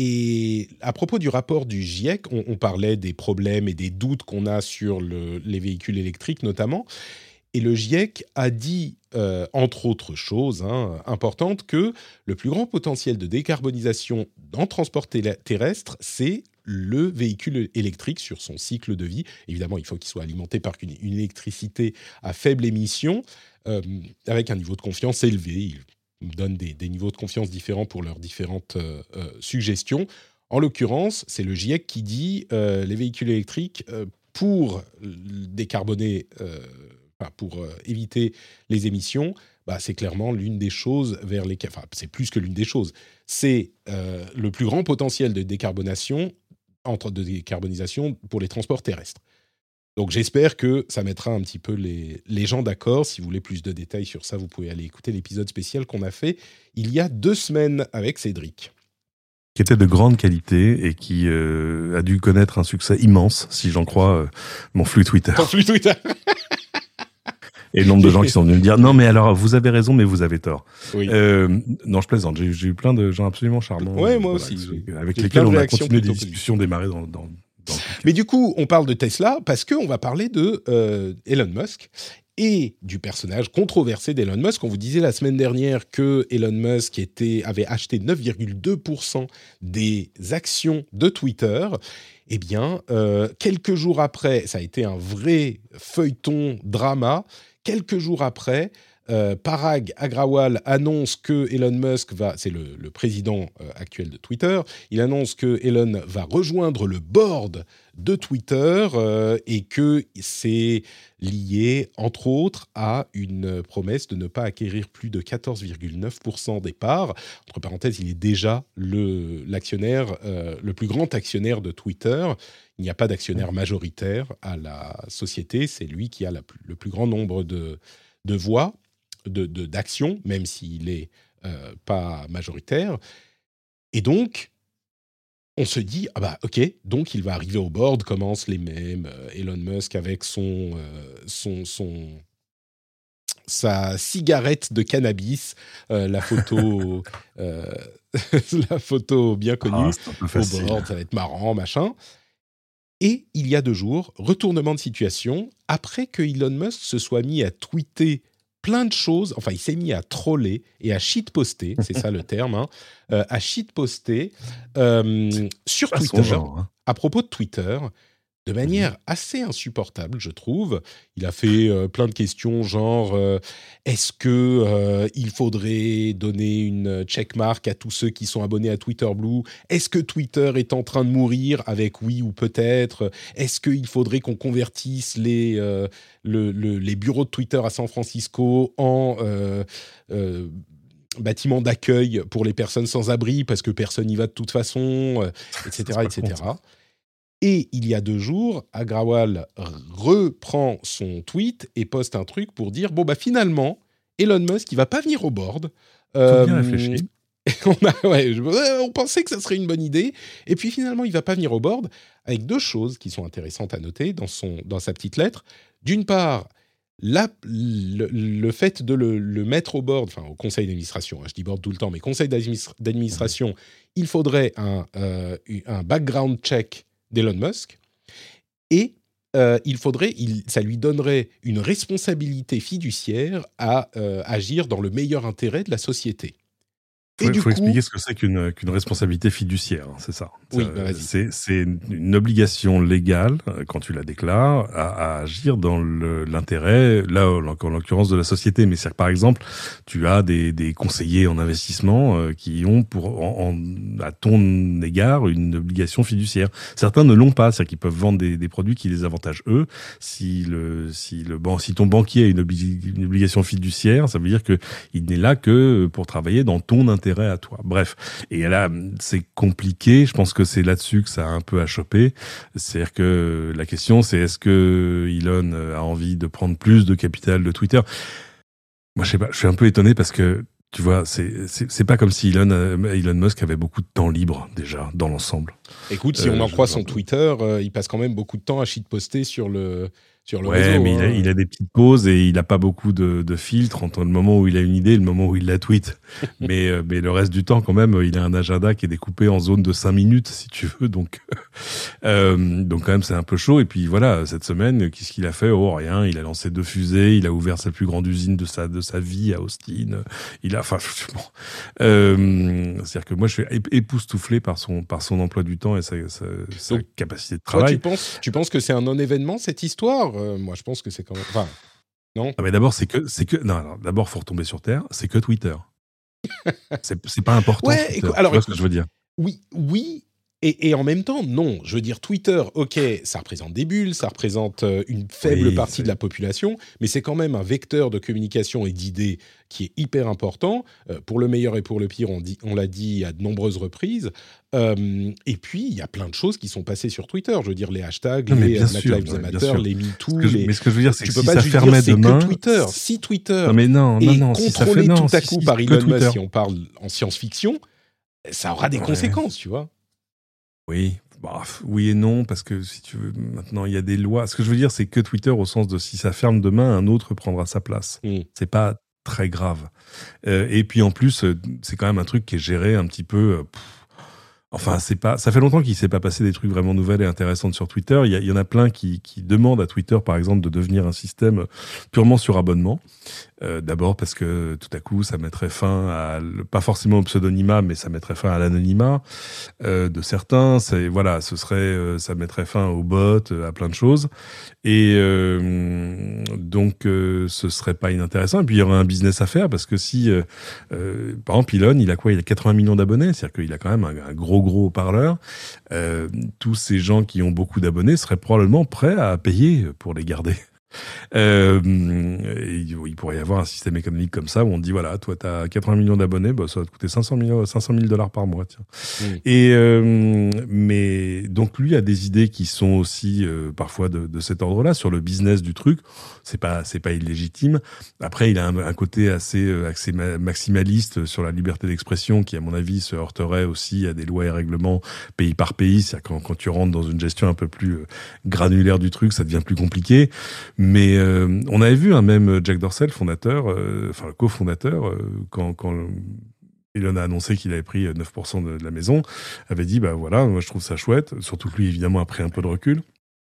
et à propos du rapport du GIEC, on, on parlait des problèmes et des doutes qu'on a sur le, les véhicules électriques notamment. Et le GIEC a dit, euh, entre autres choses hein, importantes, que le plus grand potentiel de décarbonisation en transport tél- terrestre, c'est le véhicule électrique sur son cycle de vie. Évidemment, il faut qu'il soit alimenté par une, une électricité à faible émission, euh, avec un niveau de confiance élevé. Ils donnent des, des niveaux de confiance différents pour leurs différentes euh, euh, suggestions. En l'occurrence, c'est le GIEC qui dit euh, les véhicules électriques, euh, pour décarboner... Euh, Enfin, pour euh, éviter les émissions, bah, c'est clairement l'une des choses vers lesquelles... Enfin, c'est plus que l'une des choses. C'est euh, le plus grand potentiel de décarbonation, entre, de décarbonisation pour les transports terrestres. Donc, j'espère que ça mettra un petit peu les, les gens d'accord. Si vous voulez plus de détails sur ça, vous pouvez aller écouter l'épisode spécial qu'on a fait il y a deux semaines avec Cédric. Qui était de grande qualité et qui euh, a dû connaître un succès immense, si j'en crois euh, mon flux Twitter. Ton flux Twitter. Et le nombre de gens qui sont venus me dire non mais alors vous avez raison mais vous avez tort. Oui. Euh, non je plaisante, j'ai, j'ai eu plein de gens absolument charmants. Ouais moi euh, aussi. Voilà, avec j'ai lesquels on a continué des discussions démarrées dans, dans, dans Mais du coup on parle de Tesla parce qu'on va parler de euh, Elon Musk et du personnage controversé d'Elon Musk. On vous disait la semaine dernière que Elon Musk était, avait acheté neuf virgule deux pour cent des actions de Twitter. Eh bien, euh, quelques jours après, ça a été un vrai feuilleton drama, quelques jours après, Euh, Parag Agrawal annonce que Elon Musk va, c'est le, le président euh, actuel de Twitter, il annonce que Elon va rejoindre le board de Twitter euh, et que c'est lié, entre autres, à une promesse de ne pas acquérir plus de quatorze virgule neuf pour cent des parts. Entre parenthèses, il est déjà le, l'actionnaire, euh, le plus grand actionnaire de Twitter. Il n'y a pas d'actionnaire majoritaire à la société, c'est lui qui a la, le plus grand nombre de, de voix. De, de, d'action, même s'il n'est euh, pas majoritaire. Et donc, on se dit, ah bah ok, donc il va arriver au board, commencent les mèmes, euh, Elon Musk avec son, euh, son, son, sa cigarette de cannabis, euh, la photo, euh, la photo bien connue, ah, au board, ça va être marrant, machin. Et il y a deux jours, retournement de situation, après que Elon Musk se soit mis à tweeter plein de choses, enfin il s'est mis à troller et à shitposter, c'est ça le terme, hein, euh, à shitposter euh, sur Twitter, genre, hein. À propos de Twitter, de manière assez insupportable, je trouve. Il a fait euh, plein de questions, genre euh, est-ce que euh, il faudrait donner une checkmark à tous ceux qui sont abonnés à Twitter Blue? Est-ce que Twitter est en train de mourir? Avec oui ou peut-être. Est-ce qu'il faudrait qu'on convertisse les euh, le, le, les bureaux de Twitter à San Francisco en euh, euh, bâtiments d'accueil pour les personnes sans abri parce que personne n'y va de toute façon, euh, et cetera, et cetera. Et il y a deux jours, Agrawal reprend son tweet et poste un truc pour dire bon bah finalement Elon Musk il va pas venir au board. Euh, Tout bien réfléchi. on, a, ouais, on pensait que ça serait une bonne idée et puis finalement il va pas venir au board avec deux choses qui sont intéressantes à noter dans son dans sa petite lettre. D'une part, la, le, le fait de le, le mettre au board, enfin au conseil d'administration, hein, je dis board tout le temps, mais conseil d'administra- d'administration, il faudrait un, euh, un background check d'Elon Musk, et euh, il faudrait, il, ça lui donnerait une responsabilité fiduciaire à euh, agir dans le meilleur intérêt de la société. Il faut, faut coup, expliquer ce que c'est qu'une, qu'une responsabilité fiduciaire, c'est ça. Oui, ça, bah vas-y. C'est, c'est une obligation légale, quand tu la déclares, à, à agir dans le, l'intérêt, là, en l'occurrence de la société. Mais c'est que, par exemple, tu as des, des conseillers en investissement euh, qui ont, pour, en, en, à ton égard, une obligation fiduciaire. Certains ne l'ont pas, c'est-à-dire qu'ils peuvent vendre des, des produits qui les avantagent eux. Si, le, si, le, bon, si ton banquier a une, obli- une obligation fiduciaire, ça veut dire qu'il n'est là que pour travailler dans ton intérêt à toi. Bref. Et là, c'est compliqué. Je pense que c'est là-dessus que ça a un peu achoppé. C'est-à-dire que la question, c'est est-ce que Elon a envie de prendre plus de capital de Twitter? Moi, je sais pas. Je suis un peu étonné parce que, tu vois, c'est, c'est, c'est pas comme si Elon, Elon Musk avait beaucoup de temps libre, déjà, dans l'ensemble. Écoute, si euh, on en croit son Twitter, euh, il passe quand même beaucoup de temps à shitposter sur le, sur le ouais, réseau. mais hein. il, a, il a des petites pauses et il a pas beaucoup de, de filtres entre le moment où il a une idée et le moment où il la tweet. mais, euh, mais le reste du temps, quand même, il a un agenda qui est découpé en zone de cinq minutes, si tu veux. Donc, euh, donc quand même, c'est un peu chaud. Et puis voilà, cette semaine, qu'est-ce qu'il a fait? Oh, rien. Il a lancé deux fusées. Il a ouvert sa plus grande usine de sa, de sa vie à Austin. Il a, enfin, bon. Euh, c'est-à-dire que moi, je suis époustouflé par son, par son emploi du temps et sa, sa, sa donc, capacité de travail. Toi, tu penses, tu penses que c'est un non-événement, cette histoire? Euh, moi, je pense que c'est quand même. Enfin, non. Ah mais d'abord, c'est que, c'est que, non, non d'abord, faut retomber sur terre. C'est que Twitter. c'est, c'est pas important. Ouais. Twitter, Écoute, alors, tu vois ce que je veux dire? Oui, oui. Et, et en même temps, non. Je veux dire, Twitter, ok, ça représente des bulles, ça représente une faible oui, partie c'est... de la population, mais c'est quand même un vecteur de communication et d'idées qui est hyper important, euh, pour le meilleur et pour le pire, on, dit, on l'a dit à de nombreuses reprises. Euh, et puis, il y a plein de choses qui sont passées sur Twitter. Je veux dire, les hashtags, non, les Black Lives Matter, les MeToo. Les... Mais ce que je veux dire, c'est tu que peux si pas ça fermait dire, demain... C'est que Twitter. Si Twitter non, mais non, non, est non, contrôlé si ça fait... non, tout à si, coup si, par Elon Twitter. Musk, si on parle en science-fiction, ça aura des ouais. conséquences, tu vois. Oui, bah, oui et non, parce que si tu veux, maintenant il y a des lois. Ce que je veux dire, c'est que Twitter, au sens de si ça ferme demain, un autre prendra sa place. Mm. C'est pas très grave. Euh, et puis en plus, c'est quand même un truc qui est géré un petit peu. Pff, Enfin, c'est pas, ça fait longtemps qu'il s'est pas passé des trucs vraiment nouvelles et intéressantes sur Twitter. Il y, a, il y en a plein qui, qui demandent à Twitter, par exemple, de devenir un système purement sur abonnement. Euh, d'abord parce que tout à coup, ça mettrait fin à, pas forcément au pseudonymat, mais ça mettrait fin à l'anonymat euh, de certains. C'est, voilà, ce serait, euh, ça mettrait fin aux bots, à plein de choses. Et euh, donc, euh, ce serait pas inintéressant. Et puis, il y aurait un business à faire parce que si, euh, euh, par exemple, Elon, il a quoi? Il a quatre-vingts millions d'abonnés, c'est-à-dire qu'il a quand même un, un gros, gros haut-parleur. Euh, tous ces gens qui ont beaucoup d'abonnés seraient probablement prêts à payer pour les garder. Euh, il pourrait y avoir un système économique comme ça où on te dit voilà, toi t'as quatre-vingts millions d'abonnés, bah, ça va te coûter cinq cents mille dollars par mois, tiens. Mmh. Et euh, mais donc lui a des idées qui sont aussi euh, parfois de, de cet ordre-là sur le business du truc. C'est pas c'est pas illégitime. Après, il a un, un côté assez assez maximaliste sur la liberté d'expression qui, à mon avis, se heurterait aussi à des lois et règlements pays par pays. C'est-à-dire quand, quand tu rentres dans une gestion un peu plus granulaire du truc, ça devient plus compliqué. Mais euh, on avait vu un hein, même Jack Dorsey, le fondateur, euh, enfin le cofondateur, euh, quand, quand Elon a annoncé qu'il avait pris neuf pour cent de, de la maison, avait dit bah voilà, moi je trouve ça chouette. Surtout que lui, évidemment, a pris un peu de recul.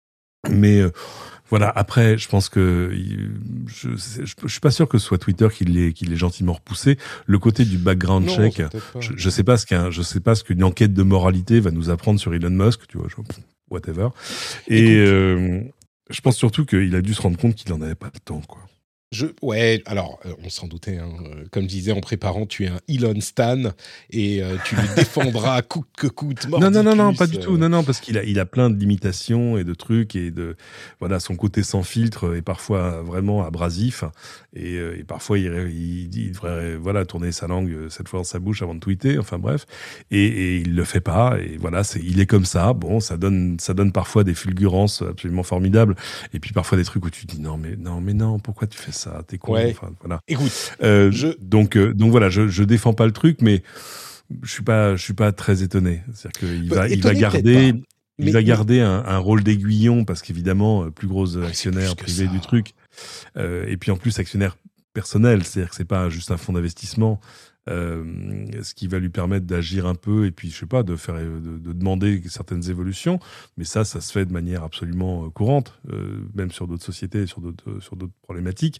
Mais euh, voilà, après, je pense que je, je, je suis pas sûr que ce soit Twitter qui l'ait, qui l'ait gentiment repoussé. Le côté du background non, check, je, je sais pas ce qu'un, je sais pas ce qu'une enquête de moralité va nous apprendre sur Elon Musk, tu vois, je, whatever. Et euh, je pense surtout qu'il a dû se rendre compte qu'il en avait pas le temps, quoi. Je, ouais, alors, euh, on s'en doutait, hein. Comme je disais en préparant, tu es un Elon Stan et euh, tu le défendras coûte que coûte. Non, non, non, non, pas du euh... tout. Non, non, parce qu'il a, il a plein de limitations et de trucs et de, voilà, son côté sans filtre est parfois vraiment abrasif et, et parfois il, il, il devrait, voilà, tourner sa langue cette fois dans sa bouche avant de tweeter. Enfin bref, et, et il le fait pas. Et voilà, c'est, il est comme ça. Bon, ça donne, ça donne parfois des fulgurances absolument formidables et puis parfois des trucs où tu te dis non, mais non, mais non, pourquoi tu fais ça? Ça, t'es con. Ouais. Enfin, voilà. Écoute, euh, je... donc euh, donc voilà, je je défends pas le truc, mais je suis pas je suis pas très étonné. C'est-à-dire qu'il va bah, il va garder il mais, va garder mais... un, un rôle d'aiguillon parce qu'évidemment plus gros actionnaire plus privé du truc euh, et puis en plus actionnaire personnel, c'est-à-dire que c'est pas juste un fonds d'investissement. Euh, ce qui va lui permettre d'agir un peu et puis je sais pas de faire de, de demander certaines évolutions, mais ça ça se fait de manière absolument courante, euh, même sur d'autres sociétés, sur d'autres sur d'autres problématiques.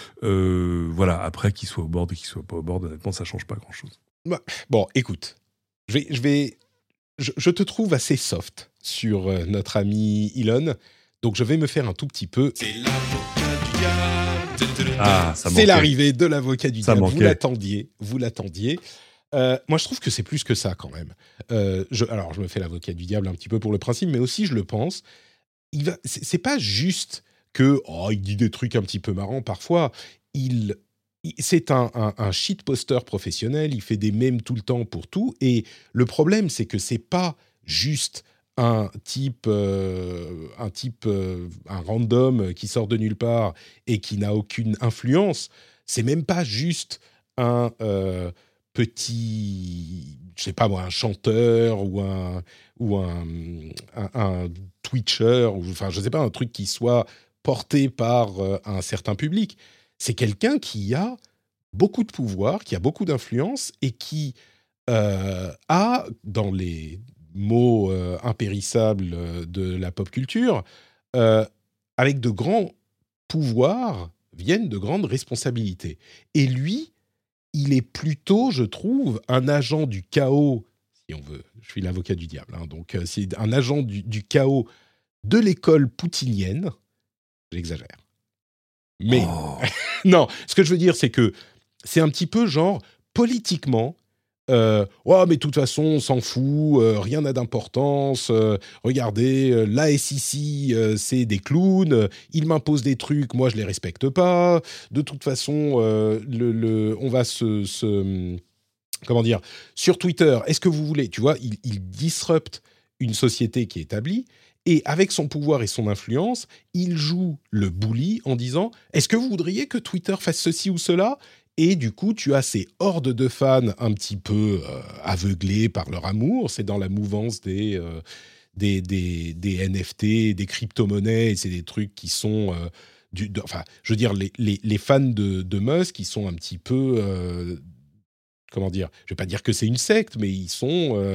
Euh, voilà, après qu'il soit au board et qu'il soit pas au board, honnêtement ça change pas grand chose. Bah, bon, écoute, je vais je vais je, je te trouve assez soft sur euh, notre ami Elon, donc je vais me faire un tout petit peu. C'est l'avocat du diable. Ah, ça c'est l'arrivée de l'avocat du ça diable. Manquait. Vous l'attendiez, vous l'attendiez. Euh, moi, je trouve que c'est plus que ça quand même. Euh, je, alors, je me fais l'avocat du diable un petit peu pour le principe, mais aussi, je le pense. Il va, c'est, c'est pas juste que oh, il dit des trucs un petit peu marrants parfois. Il, il c'est un, un, un shitposter professionnel. Il fait des mèmes tout le temps pour tout. Et le problème, c'est que c'est pas juste un type, euh, un type, euh, un random qui sort de nulle part et qui n'a aucune influence. C'est même pas juste un euh, petit, je sais pas moi, un chanteur ou un ou un, un, un Twitcher, ou enfin je sais pas, un truc qui soit porté par euh, un certain public. C'est quelqu'un qui a beaucoup de pouvoir, qui a beaucoup d'influence et qui euh, a dans les mots euh, impérissables euh, de la pop culture, euh, avec de grands pouvoirs viennent de grandes responsabilités. Et lui, il est plutôt, je trouve, un agent du chaos, si on veut, je suis l'avocat du diable, hein, donc euh, c'est un agent du, du chaos de l'école poutinienne, j'exagère. Mais, oh. non, ce que je veux dire, c'est que c'est un petit peu genre, politiquement, Euh, oh, mais de toute façon, on s'en fout, euh, rien n'a d'importance. Euh, regardez, euh, l'A S I C, euh, c'est des clowns, euh, ils m'imposent des trucs, moi je les respecte pas. De toute façon, euh, le, le, on va se, se. Comment dire, sur Twitter, est-ce que vous voulez. Tu vois, il, il disrupte une société qui est établie. Et avec son pouvoir et son influence, il joue le bully en disant « Est-ce que vous voudriez que Twitter fasse ceci ou cela ?» Et du coup, tu as ces hordes de fans un petit peu euh, aveuglés par leur amour. C'est dans la mouvance des, euh, des, des, des N F T, des crypto-monnaies. Et c'est des trucs qui sont... Euh, du, de, enfin, je veux dire, les, les, les fans de, de Musk, qui sont un petit peu... Euh, comment dire ? Je ne vais pas dire que c'est une secte, mais ils sont... Euh,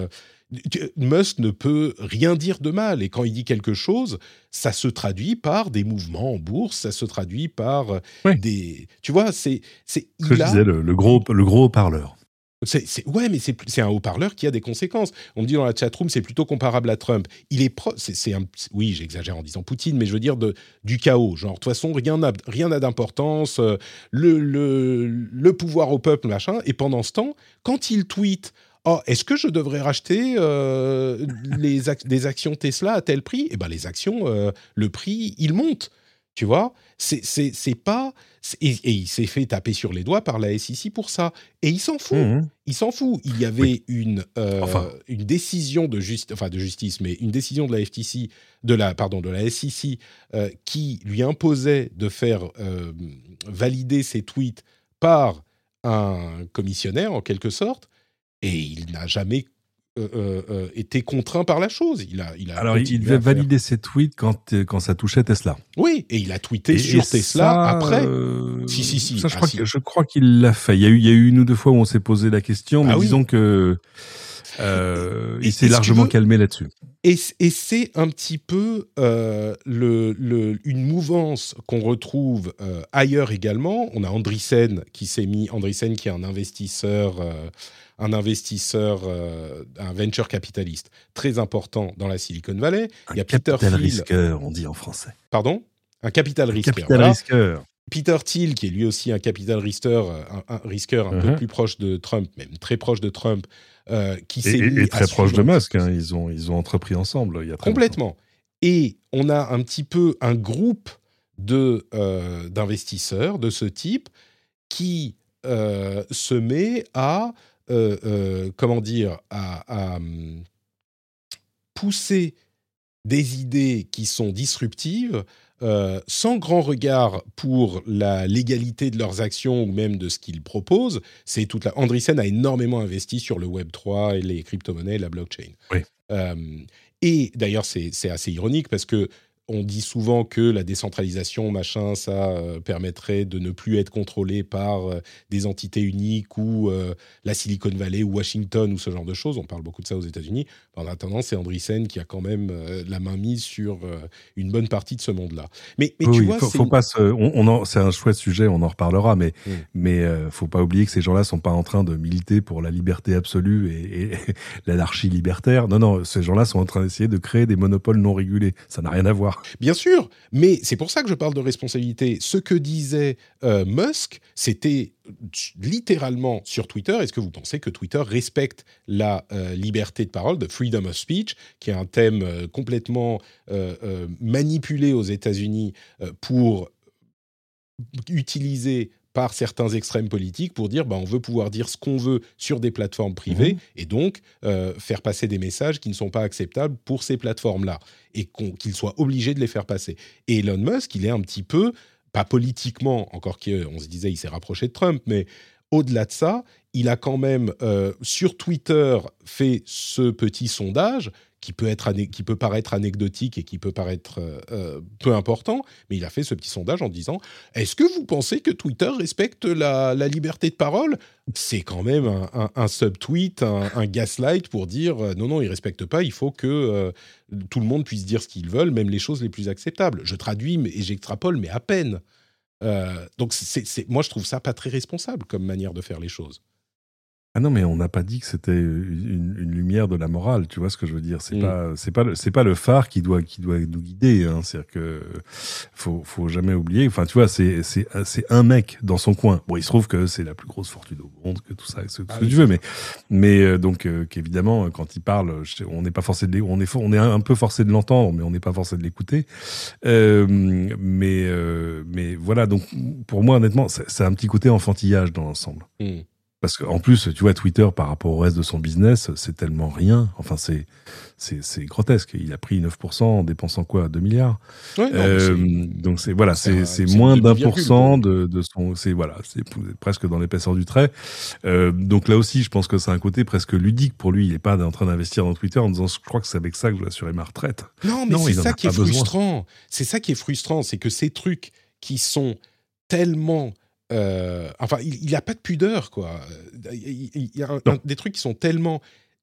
Musk ne peut rien dire de mal. Et quand il dit quelque chose, ça se traduit par des mouvements en bourse, ça se traduit par oui. des... Tu vois, c'est... c'est Ce que je a... disais, le, le gros, le gros haut-parleur. C'est, c'est, ouais, mais c'est, c'est un haut-parleur qui a des conséquences. On me dit dans la chatroom, c'est plutôt comparable à Trump. Il est pro, c'est, c'est un, oui, j'exagère en disant Poutine, mais je veux dire de, du chaos. Genre, de toute façon, rien n'a, rien n'a d'importance. Euh, le, le, le pouvoir au peuple, machin. Et pendant ce temps, quand il tweet, oh, est-ce que je devrais racheter euh, les ac- des actions Tesla à tel prix ? Eh ben, les actions, euh, le prix, il monte. Tu vois, c'est, c'est, c'est pas... C'est, et, et il s'est fait taper sur les doigts par la S E C pour ça. Et il s'en fout. Mmh. Il s'en fout. Il y avait oui. une, euh, enfin. une décision de, justi- enfin, de justice, mais une décision de la F T C, de la, pardon, de la S E C euh, qui lui imposait de faire euh, valider ses tweets par un commissionnaire, en quelque sorte. Et il n'a jamais Euh, euh, était contraint par la chose. Il a, il a Alors, il devait valider ses tweets quand, quand ça touchait Tesla. Oui, et il a tweeté et, sur et Tesla ça, après. Euh, si, si, si. Ça, je, ah, crois si. Que, je crois qu'il l'a fait. Il y, a eu, il y a eu une ou deux fois où on s'est posé la question, mais ah, disons oui. que euh, il s'est largement veux, calmé là-dessus. Et, et c'est un petit peu euh, le, le, une mouvance qu'on retrouve euh, ailleurs également. On a Andreessen qui s'est mis, Andreessen qui est un investisseur... Euh, un investisseur, euh, un venture capitaliste très important dans la Silicon Valley. Un il y a capital Peter Thiel, risqueur, on dit en français. Pardon ? Un capital un risqueur. Capital voilà. risqueur. Peter Thiel, qui est lui aussi un capital risqueur, un, un risqueur un uh-huh. peu plus proche de Trump, même très proche de Trump, euh, qui s'est et, mis et très à proche de Musk. Hein, ils ont ils ont entrepris ensemble il y a très complètement. longtemps. Et on a un petit peu un groupe de euh, d'investisseurs de ce type qui euh, se met à Euh, euh, comment dire, à, à um, pousser des idées qui sont disruptives euh, sans grand regard pour la légalité de leurs actions ou même de ce qu'ils proposent. C'est toute la... Andreessen a énormément investi sur le Web trois et les crypto-monnaies et la blockchain. Oui. Euh, et d'ailleurs, c'est, c'est assez ironique parce que on dit souvent que la décentralisation, machin, ça euh, permettrait de ne plus être contrôlé par euh, des entités uniques ou euh, la Silicon Valley ou Washington ou ce genre de choses. On parle beaucoup de ça aux États-Unis. En attendant, c'est Andreessen qui a quand même euh, la main mise sur euh, une bonne partie de ce monde-là. Mais, mais oui, tu vois, faut, c'est... faut pas se, on, on en, c'est un chouette sujet, on en reparlera, mais mm. mais euh, faut pas oublier que ces gens-là sont pas en train de militer pour la liberté absolue et, et l'anarchie libertaire. Non, non, ces gens-là sont en train d'essayer de créer des monopoles non régulés. Ça n'a rien à voir. Bien sûr, mais c'est pour ça que je parle de responsabilité. Ce que disait euh, Musk, c'était littéralement sur Twitter. Est-ce que vous pensez que Twitter respecte la euh, liberté de parole, de freedom of speech, qui est un thème euh, complètement euh, euh, manipulé aux États-Unis euh, pour utiliser par certains extrêmes politiques pour dire bah, on veut pouvoir dire ce qu'on veut sur des plateformes privées mmh. et donc euh, faire passer des messages qui ne sont pas acceptables pour ces plateformes-là et qu'on, qu'ils soient obligés de les faire passer. Et Elon Musk, il est un petit peu, pas politiquement, encore qu'on se disait il s'est rapproché de Trump, mais au-delà de ça, il a quand même euh, sur Twitter fait ce petit sondage qui peut, être, qui peut paraître anecdotique et qui peut paraître euh, peu important, mais il a fait ce petit sondage en disant « Est-ce que vous pensez que Twitter respecte la, la liberté de parole ?» C'est quand même un, un, un subtweet, un, un gaslight pour dire euh, « Non, non, il ne respecte pas, il faut que euh, tout le monde puisse dire ce qu'ils veulent, même les choses les plus acceptables. » Je traduis mais, et j'extrapole, mais à peine. Euh, donc c'est, c'est, moi, je trouve ça pas très responsable comme manière de faire les choses. Ah non, mais on n'a pas dit que c'était une, une lumière de la morale, tu vois ce que je veux dire. C'est mmh. pas, c'est pas, le, c'est pas le phare qui doit, qui doit nous guider. Hein. C'est-à-dire que faut, faut jamais oublier. Enfin, tu vois, c'est, c'est, c'est un mec dans son coin. Bon, il se trouve que c'est la plus grosse fortune au monde, que tout ça, ce que ah, tu oui, veux, mais, mais euh, donc euh, qu'évidemment, quand il parle, on n'est pas forcé de, on est, on est un peu forcé de l'entendre, mais on n'est pas forcé de l'écouter. Euh, mais, euh, mais voilà. Donc, pour moi, honnêtement, c'est, c'est un petit côté enfantillage dans l'ensemble. Mmh. Parce qu'en plus, tu vois, Twitter, par rapport au reste de son business, c'est tellement rien. Enfin, c'est, c'est, c'est grotesque. Il a pris neuf pour cent en dépensant quoi, deux milliards. Ouais, non, euh, c'est... Donc, c'est, voilà, c'est, c'est, un, c'est, c'est moins d'un pour cent de, de son, c'est, voilà, c'est presque dans l'épaisseur du trait. Euh, donc là aussi, je pense que c'est un côté presque ludique pour lui. Il n'est pas en train d'investir dans Twitter en disant, je crois que c'est avec ça que je vais assurer ma retraite. Non, mais non, c'est ça qui est frustrant. C'est ça qui est frustrant. C'est que ces trucs qui sont tellement... Euh, enfin, il n'a pas de pudeur, quoi. Il, il y a un, un, des trucs qui sont tellement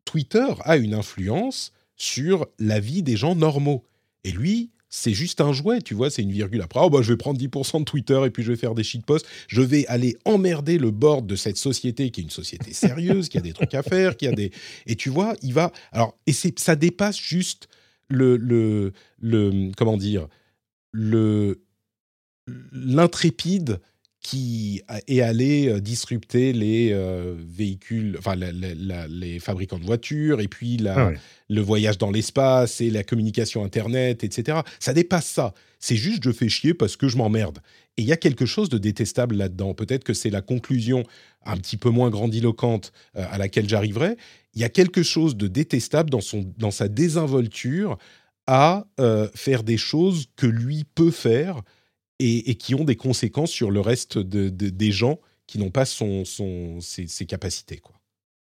Twitter a une influence sur la vie des gens normaux. Et lui, c'est juste un jouet, tu vois, c'est une virgule après. Oh bah je vais prendre dix pour cent de Twitter et puis je vais faire des shitposts. Je vais aller emmerder le board de cette société qui est une société sérieuse, qui a des trucs à faire, qui a des... Et tu vois, il va... Alors, et c'est, ça dépasse juste le... le, le comment dire le, l'intrépide qui est allé disrupter les euh, véhicules, enfin la, la, la, les fabricants de voitures, et puis la, ah ouais. le voyage dans l'espace et la communication Internet, et cetera. Ça dépasse ça. C'est juste je fais chier parce que je m'emmerde. Et il y a quelque chose de détestable là-dedans. Peut-être que c'est la conclusion un petit peu moins grandiloquente euh, à laquelle j'arriverai. Il y a quelque chose de détestable dans, son, dans sa désinvolture à euh, faire des choses que lui peut faire et, et qui ont des conséquences sur le reste de, de, des gens qui n'ont pas son, son, ses, ses capacités, quoi.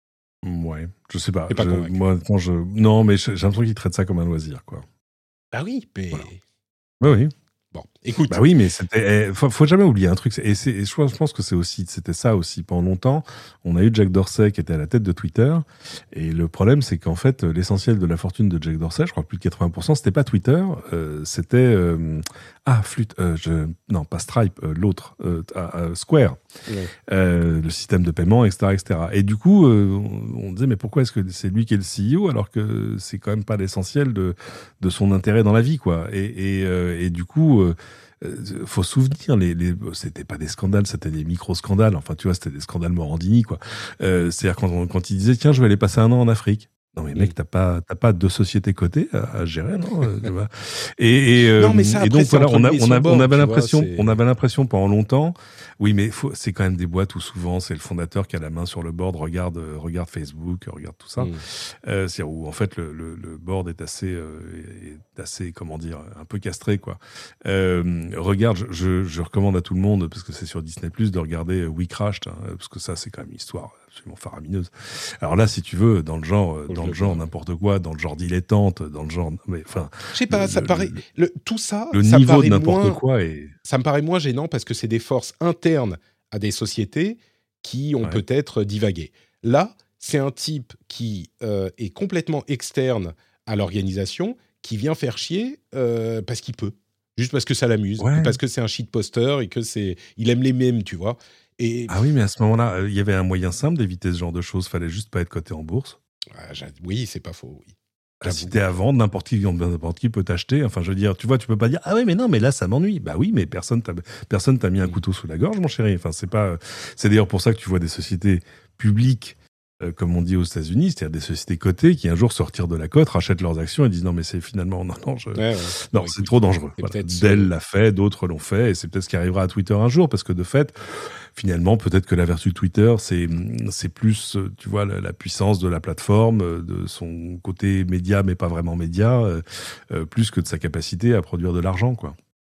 Ouais, je sais pas. pas je, moi, quand je... Non, mais j'ai l'impression qu'il traite ça comme un loisir, quoi. Ah oui, mais... Voilà. Bah oui. Bon, écoute. Bah oui, mais c'était. Eh, faut, faut jamais oublier un truc. Et, c'est, et je pense que c'est aussi, c'était ça aussi. Pendant longtemps, on a eu Jack Dorsey qui était à la tête de Twitter. Et le problème, c'est qu'en fait, l'essentiel de la fortune de Jack Dorsey, je crois plus de quatre-vingts pour cent, c'était pas Twitter, euh, c'était euh, ah flûte, euh, je non pas Stripe, euh, l'autre, euh, euh, Square, ouais. euh, le système de paiement, et cetera, et cetera. Et du coup, euh, on, on disait mais pourquoi est-ce que c'est lui qui est le C E O alors que c'est quand même pas l'essentiel de de son intérêt dans la vie, quoi. Et et, euh, et du coup. Euh, Euh, faut se souvenir, les, les, c'était pas des scandales, c'était des micro-scandales. Enfin, tu vois, c'était des scandales Morandini, quoi. Euh, c'est-à-dire quand, on, quand il disait, tiens, je vais aller passer un an en Afrique. Non mais mec, t'as pas t'as pas deux sociétés cotées à, à gérer, non euh, tu vois. Et, et, euh, non, mais ça, et donc voilà, on, a, on, a, bord, on avait l'impression, vois, on avait l'impression pendant longtemps. Oui, mais faut, c'est quand même des boîtes où souvent c'est le fondateur qui a la main sur le board, regarde regarde Facebook, regarde tout ça. Mm. Euh, c'est où en fait le, le, le board est assez euh, est assez comment dire un peu castré, quoi. Euh, regarde, je, je, je recommande à tout le monde parce que c'est sur Disney plus de regarder We Crashed, hein, parce que ça c'est quand même une histoire absolument faramineuse. Alors là, si tu veux, dans le genre, Faut dans le genre n'importe quoi, dans le genre dilettante, dans le genre, mais enfin. Je sais pas, le, ça le, paraît, le, tout ça, le ça niveau paraît de n'importe moins, quoi est. Ça me paraît moins gênant parce que c'est des forces internes à des sociétés qui ont ouais. peut-être divagué. Là, c'est un type qui euh, est complètement externe à l'organisation, qui vient faire chier euh, parce qu'il peut, juste parce que ça l'amuse, ouais. parce que c'est un shitposter et que c'est, il aime les mèmes, tu vois. Et... Ah oui, mais à ce moment-là, il euh, y avait un moyen simple d'éviter ce genre de choses. Fallait juste pas être coté en bourse. Ah, oui, c'est pas faux. Oui. Ah, si t'es à vendre, n'importe qui, n'importe qui peut t'acheter. Enfin, je veux dire, tu vois, tu peux pas dire ah oui, mais non, mais là ça m'ennuie. Bah oui, mais personne t'a, personne t'a mis un couteau sous la gorge, mon chéri. Enfin, c'est pas. C'est d'ailleurs pour ça que tu vois des sociétés publiques. Euh, comme on dit aux États-Unis, c'est-à-dire des sociétés cotées qui un jour se retirent de la cote, rachètent leurs actions et disent non mais c'est finalement non non, je... ouais, ouais. non bon, c'est écoute, trop dangereux. Voilà. Dell l'a fait, d'autres l'ont fait et c'est peut-être ce qui arrivera à Twitter un jour parce que de fait finalement peut-être que la vertu de Twitter c'est c'est plus tu vois la, la puissance de la plateforme, de son côté média mais pas vraiment média, euh, euh, plus que de sa capacité à produire de l'argent, quoi.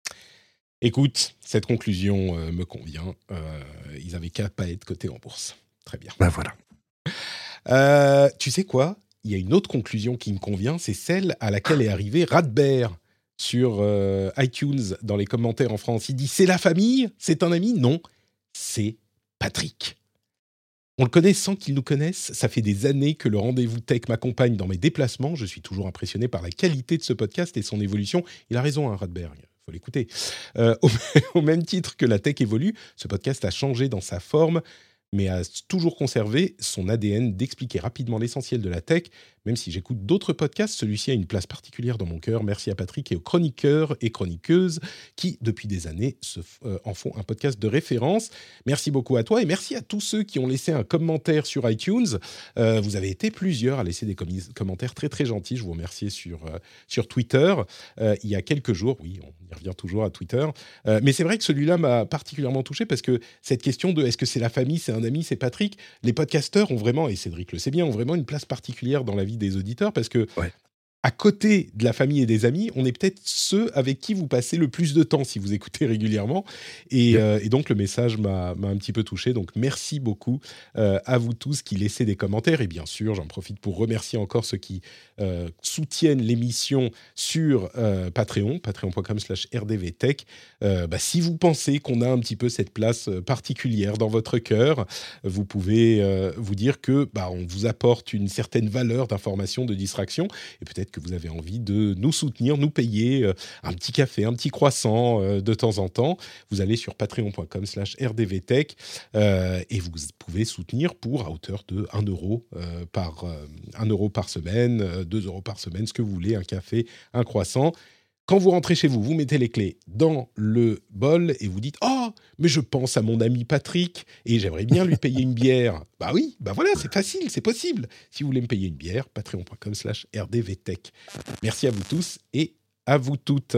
Écoute, cette conclusion euh, me convient. Euh, ils avaient qu'à pas être cotés en bourse. Très bien. Ben voilà. Euh, tu sais quoi ? Il y a une autre conclusion qui me convient, c'est celle à laquelle est arrivé Radbert sur euh, iTunes dans les commentaires en France. Il dit « C'est la famille ? C'est un ami ?» Non, c'est Patrick. On le connaît sans qu'il nous connaisse. Ça fait des années que le rendez-vous tech m'accompagne dans mes déplacements. Je suis toujours impressionné par la qualité de ce podcast et son évolution. Il a raison, hein, Radbert. Il faut l'écouter. Euh, au, au même titre que la tech évolue, ce podcast a changé dans sa forme, mais a toujours conservé son A D N d'expliquer rapidement l'essentiel de la tech. Même si j'écoute d'autres podcasts, celui-ci a une place particulière dans mon cœur. Merci à Patrick et aux chroniqueurs et chroniqueuses qui, depuis des années, se, euh, en font un podcast de référence. Merci beaucoup à toi et merci à tous ceux qui ont laissé un commentaire sur iTunes. Euh, vous avez été plusieurs à laisser des com- commentaires très très gentils. Je vous remercie sur, euh, sur Twitter. Euh, il y a quelques jours, oui, on y revient toujours à Twitter. Euh, mais c'est vrai que celui-là m'a particulièrement touché parce que cette question de est-ce que c'est la famille, c'est un ami, c'est Patrick, les podcasteurs ont vraiment, et Cédric le sait bien, ont vraiment une place particulière dans la vie des auditeurs parce que ouais. à côté de la famille et des amis, on est peut-être ceux avec qui vous passez le plus de temps si vous écoutez régulièrement. Et, euh, et donc, le message m'a, m'a un petit peu touché. Donc, merci beaucoup euh, à vous tous qui laissez des commentaires. Et bien sûr, j'en profite pour remercier encore ceux qui euh, soutiennent l'émission sur euh, Patreon, patreon.com slash rdvtech. Euh, bah, si vous pensez qu'on a un petit peu cette place particulière dans votre cœur, vous pouvez euh, vous dire que bah, on vous apporte une certaine valeur d'information, de distraction. Et peut-être que vous avez envie de nous soutenir, nous payer euh, un petit café, un petit croissant euh, de temps en temps. Vous allez sur patreon.com slash rdvtech euh, et vous pouvez soutenir pour à hauteur de un euro, euh, par, euh, un euro par semaine, euh, deux euros par semaine, ce que vous voulez, un café, un croissant. Quand vous rentrez chez vous, vous mettez les clés dans le bol et vous dites « Oh, mais je pense à mon ami Patrick et j'aimerais bien lui payer une bière. » Bah oui, bah voilà, c'est facile, c'est possible. Si vous voulez me payer une bière, patreon.com slash rdvtech. Merci à vous tous et à vous toutes.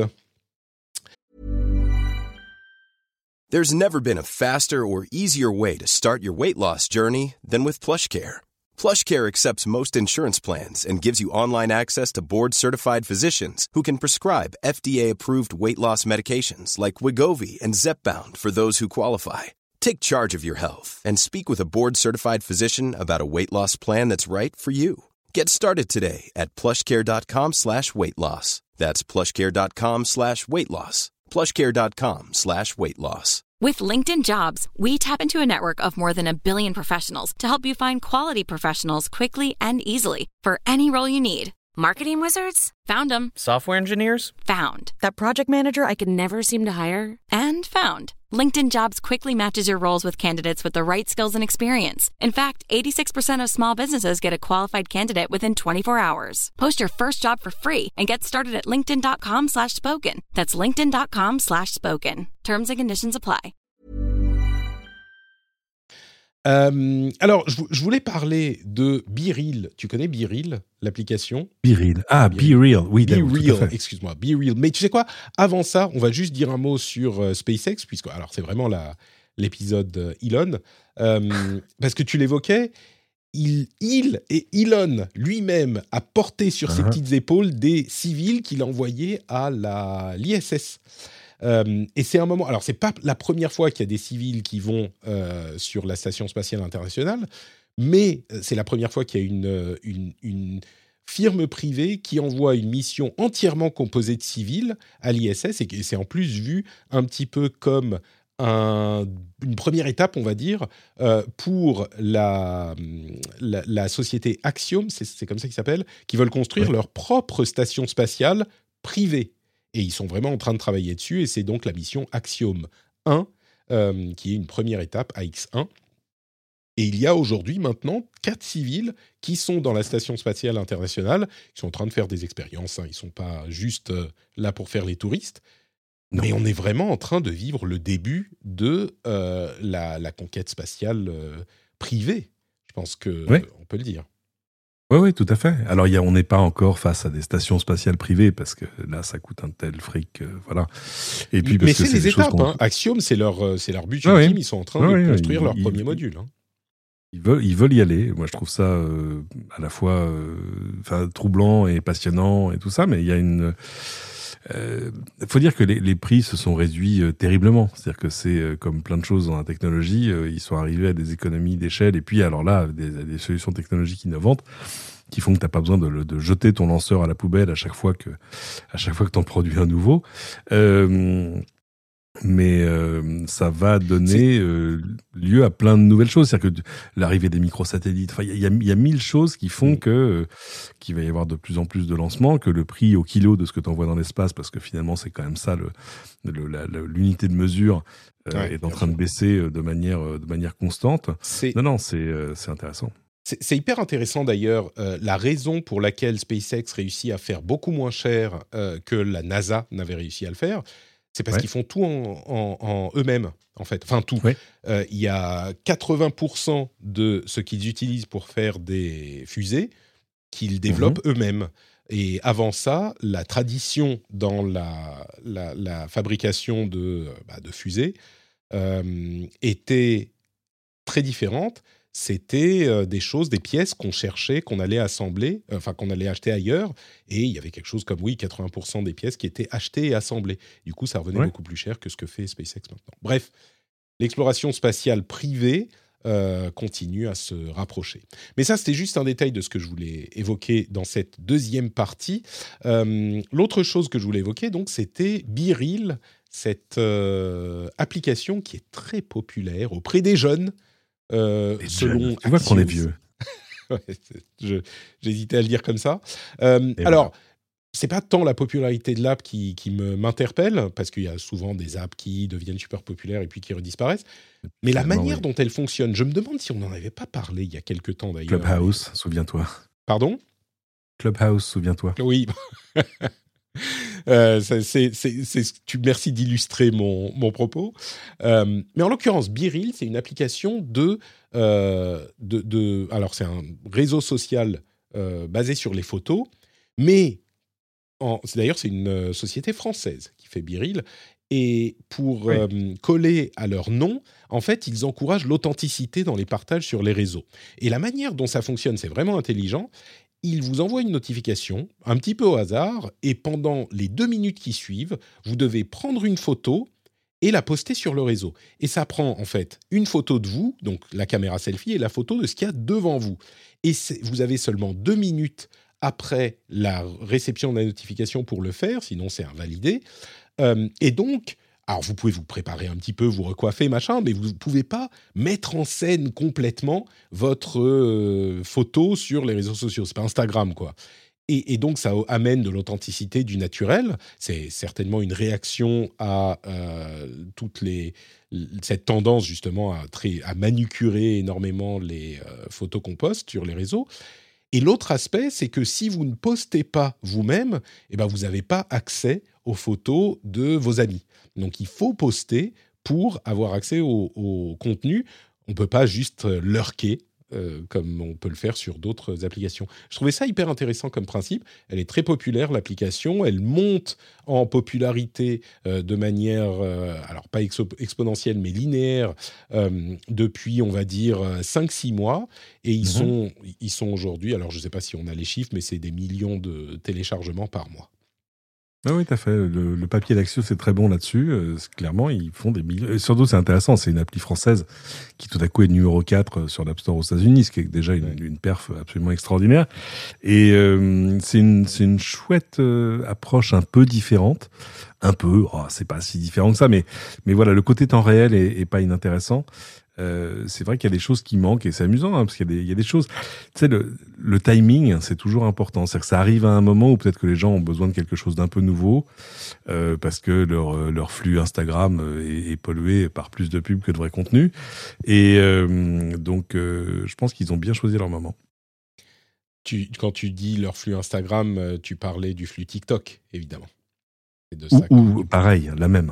There's never been a faster or easier way to start your weight loss journey than with PlushCare. PlushCare accepts most insurance plans and gives you online access to board-certified physicians who can prescribe F D A-approved weight loss medications like Wegovy and Zepbound for those who qualify. Take charge of your health and speak with a board-certified physician about a weight loss plan that's right for you. Get started today at plushcare.com slash weight loss. That's plushcare.com slash weight loss. plushcare.com slash weight loss. With LinkedIn Jobs, we tap into a network of more than a billion professionals to help you find quality professionals quickly and easily for any role you need. Marketing wizards? Found them. Software engineers? Found. That project manager I could never seem to hire? And found. LinkedIn Jobs quickly matches your roles with candidates with the right skills and experience. In fact, eighty-six percent of small businesses get a qualified candidate within twenty-four hours. Post your first job for free and get started at linkedin.com slash spoken. That's linkedin.com slash spoken. Terms and conditions apply. Euh, alors, je, je voulais parler de BeReal. Tu connais BeReal, l'application? BeReal. Ah, BeReal. Oui, BeReal, tout à fait. Excuse-moi, BeReal. Mais tu sais quoi? Avant ça, on va juste dire un mot sur euh, SpaceX, puisque alors c'est vraiment la, l'épisode euh, Elon, euh, parce que tu l'évoquais. Il, il et Elon lui-même a porté sur uh-huh. ses petites épaules des civils qu'il a envoyés à la, l'I S S. Euh, et c'est un moment. Alors, c'est pas la première fois qu'il y a des civils qui vont euh, sur la station spatiale internationale, mais c'est la première fois qu'il y a une, une, une firme privée qui envoie une mission entièrement composée de civils à l'I S S, et c'est en plus vu un petit peu comme un, une première étape, on va dire, euh, pour la, la, la société Axiom, c'est, c'est comme ça qu'il s'appelle, qui veulent construire ouais. leur propre station spatiale privée. Et ils sont vraiment en train de travailler dessus, et c'est donc la mission Axiom un, euh, qui est une première étape, A X un. Et il y a aujourd'hui maintenant quatre civils qui sont dans la Station spatiale internationale, qui sont en train de faire des expériences. Hein. Ils ne sont pas juste euh, là pour faire les touristes, non. Mais on est vraiment en train de vivre le début de euh, la, la conquête spatiale euh, privée. Je pense qu'on ouais. peut le dire. Oui, oui, tout à fait. Alors, y a, on n'est pas encore face à des stations spatiales privées, parce que là, ça coûte un tel fric, euh, voilà. Et puis, parce Mais que c'est, c'est les étapes. Hein. Axiom, c'est leur, c'est leur but ah, ultime. Oui. Ils sont en train ah, de oui, construire oui, leur ils, premier ils, module. Hein. Ils, veulent, ils veulent y aller. Moi, je trouve ça euh, à la fois euh, troublant et passionnant et tout ça, mais il y a une... Il euh, faut dire que les, les prix se sont réduits euh, terriblement. C'est-à-dire que c'est euh, comme plein de choses dans la technologie, euh, ils sont arrivés à des économies d'échelle, et puis alors là, des, des solutions technologiques innovantes qui font que t'as pas besoin de, de jeter ton lanceur à la poubelle à chaque fois que, à chaque fois que t'en produis un nouveau. Euh, mais euh, ça va donner euh, lieu à plein de nouvelles choses. C'est-à-dire que l'arrivée des microsatellites, enfin, il y a, y a mille choses qui font que euh, qu'il va y avoir de plus en plus de lancements, que le prix au kilo de ce que tu envoies dans l'espace, parce que finalement c'est quand même ça le, le la, la, l'unité de mesure euh, ouais, est en train sûr. de baisser de manière de manière constante. C'est... Non non, c'est euh, c'est intéressant. C'est, c'est hyper intéressant d'ailleurs, euh, la raison pour laquelle SpaceX réussit à faire beaucoup moins cher euh, que la NASA n'avait réussi à le faire. C'est parce ouais. qu'ils font tout en, en, en eux-mêmes, en fait. Enfin, tout. Il ouais. euh, y a quatre-vingts pour cent de ce qu'ils utilisent pour faire des fusées qu'ils développent mmh. eux-mêmes. Et avant ça, la tradition dans la, la, la fabrication de, bah, de fusées euh, était très différentes. C'était euh, des choses, des pièces qu'on cherchait, qu'on allait assembler, euh, enfin qu'on allait acheter ailleurs. Et il y avait quelque chose comme, oui, quatre-vingts pour cent des pièces qui étaient achetées et assemblées. Du coup, ça revenait ouais. beaucoup plus cher que ce que fait SpaceX maintenant. Bref, l'exploration spatiale privée euh, continue à se rapprocher. Mais ça, c'était juste un détail de ce que je voulais évoquer dans cette deuxième partie. Euh, l'autre chose que je voulais évoquer, donc, c'était BeReal, cette euh, application qui est très populaire auprès des jeunes. Euh, selon tu vois qu'on est vieux. ouais, je, j'hésitais à le dire comme ça. Euh, alors, voilà. C'est pas tant la popularité de l'app qui, qui me, m'interpelle, parce qu'il y a souvent des apps qui deviennent super populaires et puis qui redisparaissent, mais la manière oui. dont elles fonctionnent. Je me demande si on n'en avait pas parlé il y a quelque temps d'ailleurs. Clubhouse, mais... souviens-toi. Pardon ? Clubhouse, souviens-toi. Oui. Euh, c'est, c'est, c'est, c'est, tu, merci d'illustrer mon, mon propos. Euh, mais en l'occurrence, BeReal, c'est une application de, euh, de, de... Alors, c'est un réseau social euh, basé sur les photos, mais en, c'est, d'ailleurs, c'est une société française qui fait BeReal. Et pour oui. euh, coller à leur nom, en fait, ils encouragent l'authenticité dans les partages sur les réseaux. Et la manière dont ça fonctionne, c'est vraiment intelligent. Il vous envoie une notification, un petit peu au hasard, et pendant les deux minutes qui suivent, vous devez prendre une photo et la poster sur le réseau. Et ça prend en fait une photo de vous, donc la caméra selfie, et la photo de ce qu'il y a devant vous. Et vous avez seulement deux minutes après la réception de la notification pour le faire, sinon c'est invalidé. Euh, et donc... Alors, vous pouvez vous préparer un petit peu, vous recoiffer, machin, mais vous ne pouvez pas mettre en scène complètement votre euh, photo sur les réseaux sociaux. Ce n'est pas Instagram, quoi. Et, et donc, ça amène de l'authenticité, du naturel. C'est certainement une réaction à euh, toutes les, cette tendance, justement, à, très, à manucurer énormément les euh, photos qu'on poste sur les réseaux. Et l'autre aspect, c'est que si vous ne postez pas vous-même, eh ben vous n'avez pas accès aux photos de vos amis. Donc, il faut poster pour avoir accès au, au contenu. On ne peut pas juste lurker euh, comme on peut le faire sur d'autres applications. Je trouvais ça hyper intéressant comme principe. Elle est très populaire, l'application. Elle monte en popularité euh, de manière, euh, alors pas exo- exponentielle, mais linéaire, euh, depuis, on va dire, cinq six mois. Et ils, mmh. sont, ils sont aujourd'hui, alors je ne sais pas si on a les chiffres, mais c'est des millions de téléchargements par mois. Ah oui, tout à fait. Le, le papier d'Axios, c'est très bon là-dessus. Euh, c'est, clairement, ils font des millions. Et surtout, c'est intéressant. C'est une appli française qui, tout à coup, est numéro quatre sur l'App Store aux États-Unis, ce qui est déjà une, ouais. une perf absolument extraordinaire. Et euh, c'est, une, c'est une chouette euh, approche un peu différente. Un peu, oh, c'est pas si différent que ça, mais, mais voilà, le côté temps réel est, est pas inintéressant. Euh, c'est vrai qu'il y a des choses qui manquent et c'est amusant hein, parce qu'il y a des, il y a des choses, tu sais, le, le timing c'est toujours important, c'est-à-dire que ça arrive à un moment où peut-être que les gens ont besoin de quelque chose d'un peu nouveau euh, parce que leur, leur flux Instagram est, est pollué par plus de pubs que de vrai contenu et euh, donc euh, je pense qu'ils ont bien choisi leur moment. Tu, quand tu dis leur flux Instagram, tu parlais du flux TikTok évidemment. C'est de ça ou, ou pareil, la même.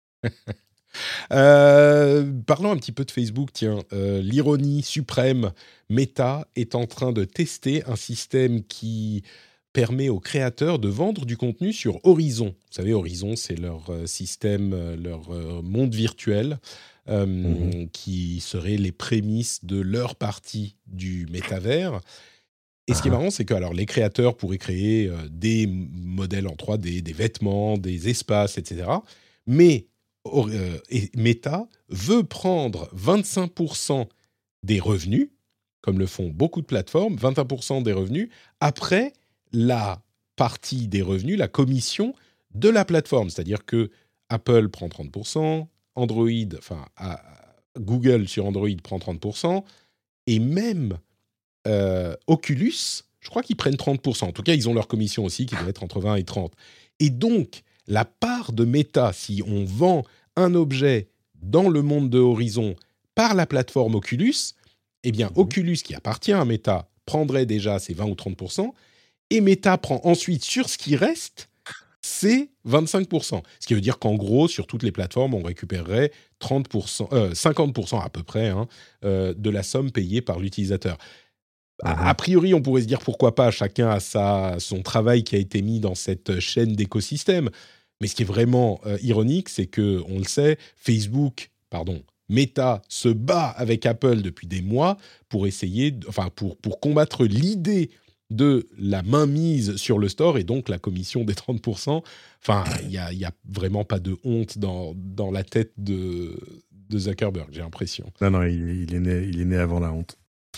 Euh, parlons un petit peu de Facebook, tiens. Euh, l'ironie suprême, Meta est en train de tester un système qui permet aux créateurs de vendre du contenu sur Horizon. Vous savez, Horizon, c'est leur euh, système, euh, leur euh, monde virtuel euh, mmh. qui serait les prémices de leur partie du métavers. Et ah. ce qui est marrant, c'est que alors, les créateurs pourraient créer euh, des modèles en trois D, des vêtements, des espaces, et cetera. Mais Euh, et Meta veut prendre vingt-cinq pour cent des revenus, comme le font beaucoup de plateformes, vingt-cinq pour cent des revenus, après la partie des revenus, la commission de la plateforme. C'est-à-dire que Apple prend trente pour cent, Android, enfin à, Google sur Android prend trente pour cent, et même euh, Oculus, je crois qu'ils prennent trente pour cent. En tout cas, ils ont leur commission aussi qui doit être entre vingt et trente. Et donc, la part de Meta, si on vend un objet dans le monde de Horizon par la plateforme Oculus, eh bien, mmh. Oculus, qui appartient à Meta, prendrait déjà ses vingt ou trente pour cent, et Meta prend ensuite, sur ce qui reste, ses vingt-cinq pour cent. Ce qui veut dire qu'en gros, sur toutes les plateformes, on récupérerait trente pour cent, euh, cinquante pour cent à peu près hein, euh, de la somme payée par l'utilisateur. A, a priori, on pourrait se dire pourquoi pas, chacun a sa, son travail qui a été mis dans cette chaîne d'écosystème. Mais ce qui est vraiment euh, ironique, c'est que, on le sait, Facebook, pardon, Meta se bat avec Apple depuis des mois pour essayer, de, enfin pour pour combattre l'idée de la mainmise sur le store et donc la commission des trente pour cent. Enfin, il y a il y a vraiment pas de honte dans dans la tête de de Zuckerberg, j'ai l'impression. Non non, il, il est né il est né avant la honte.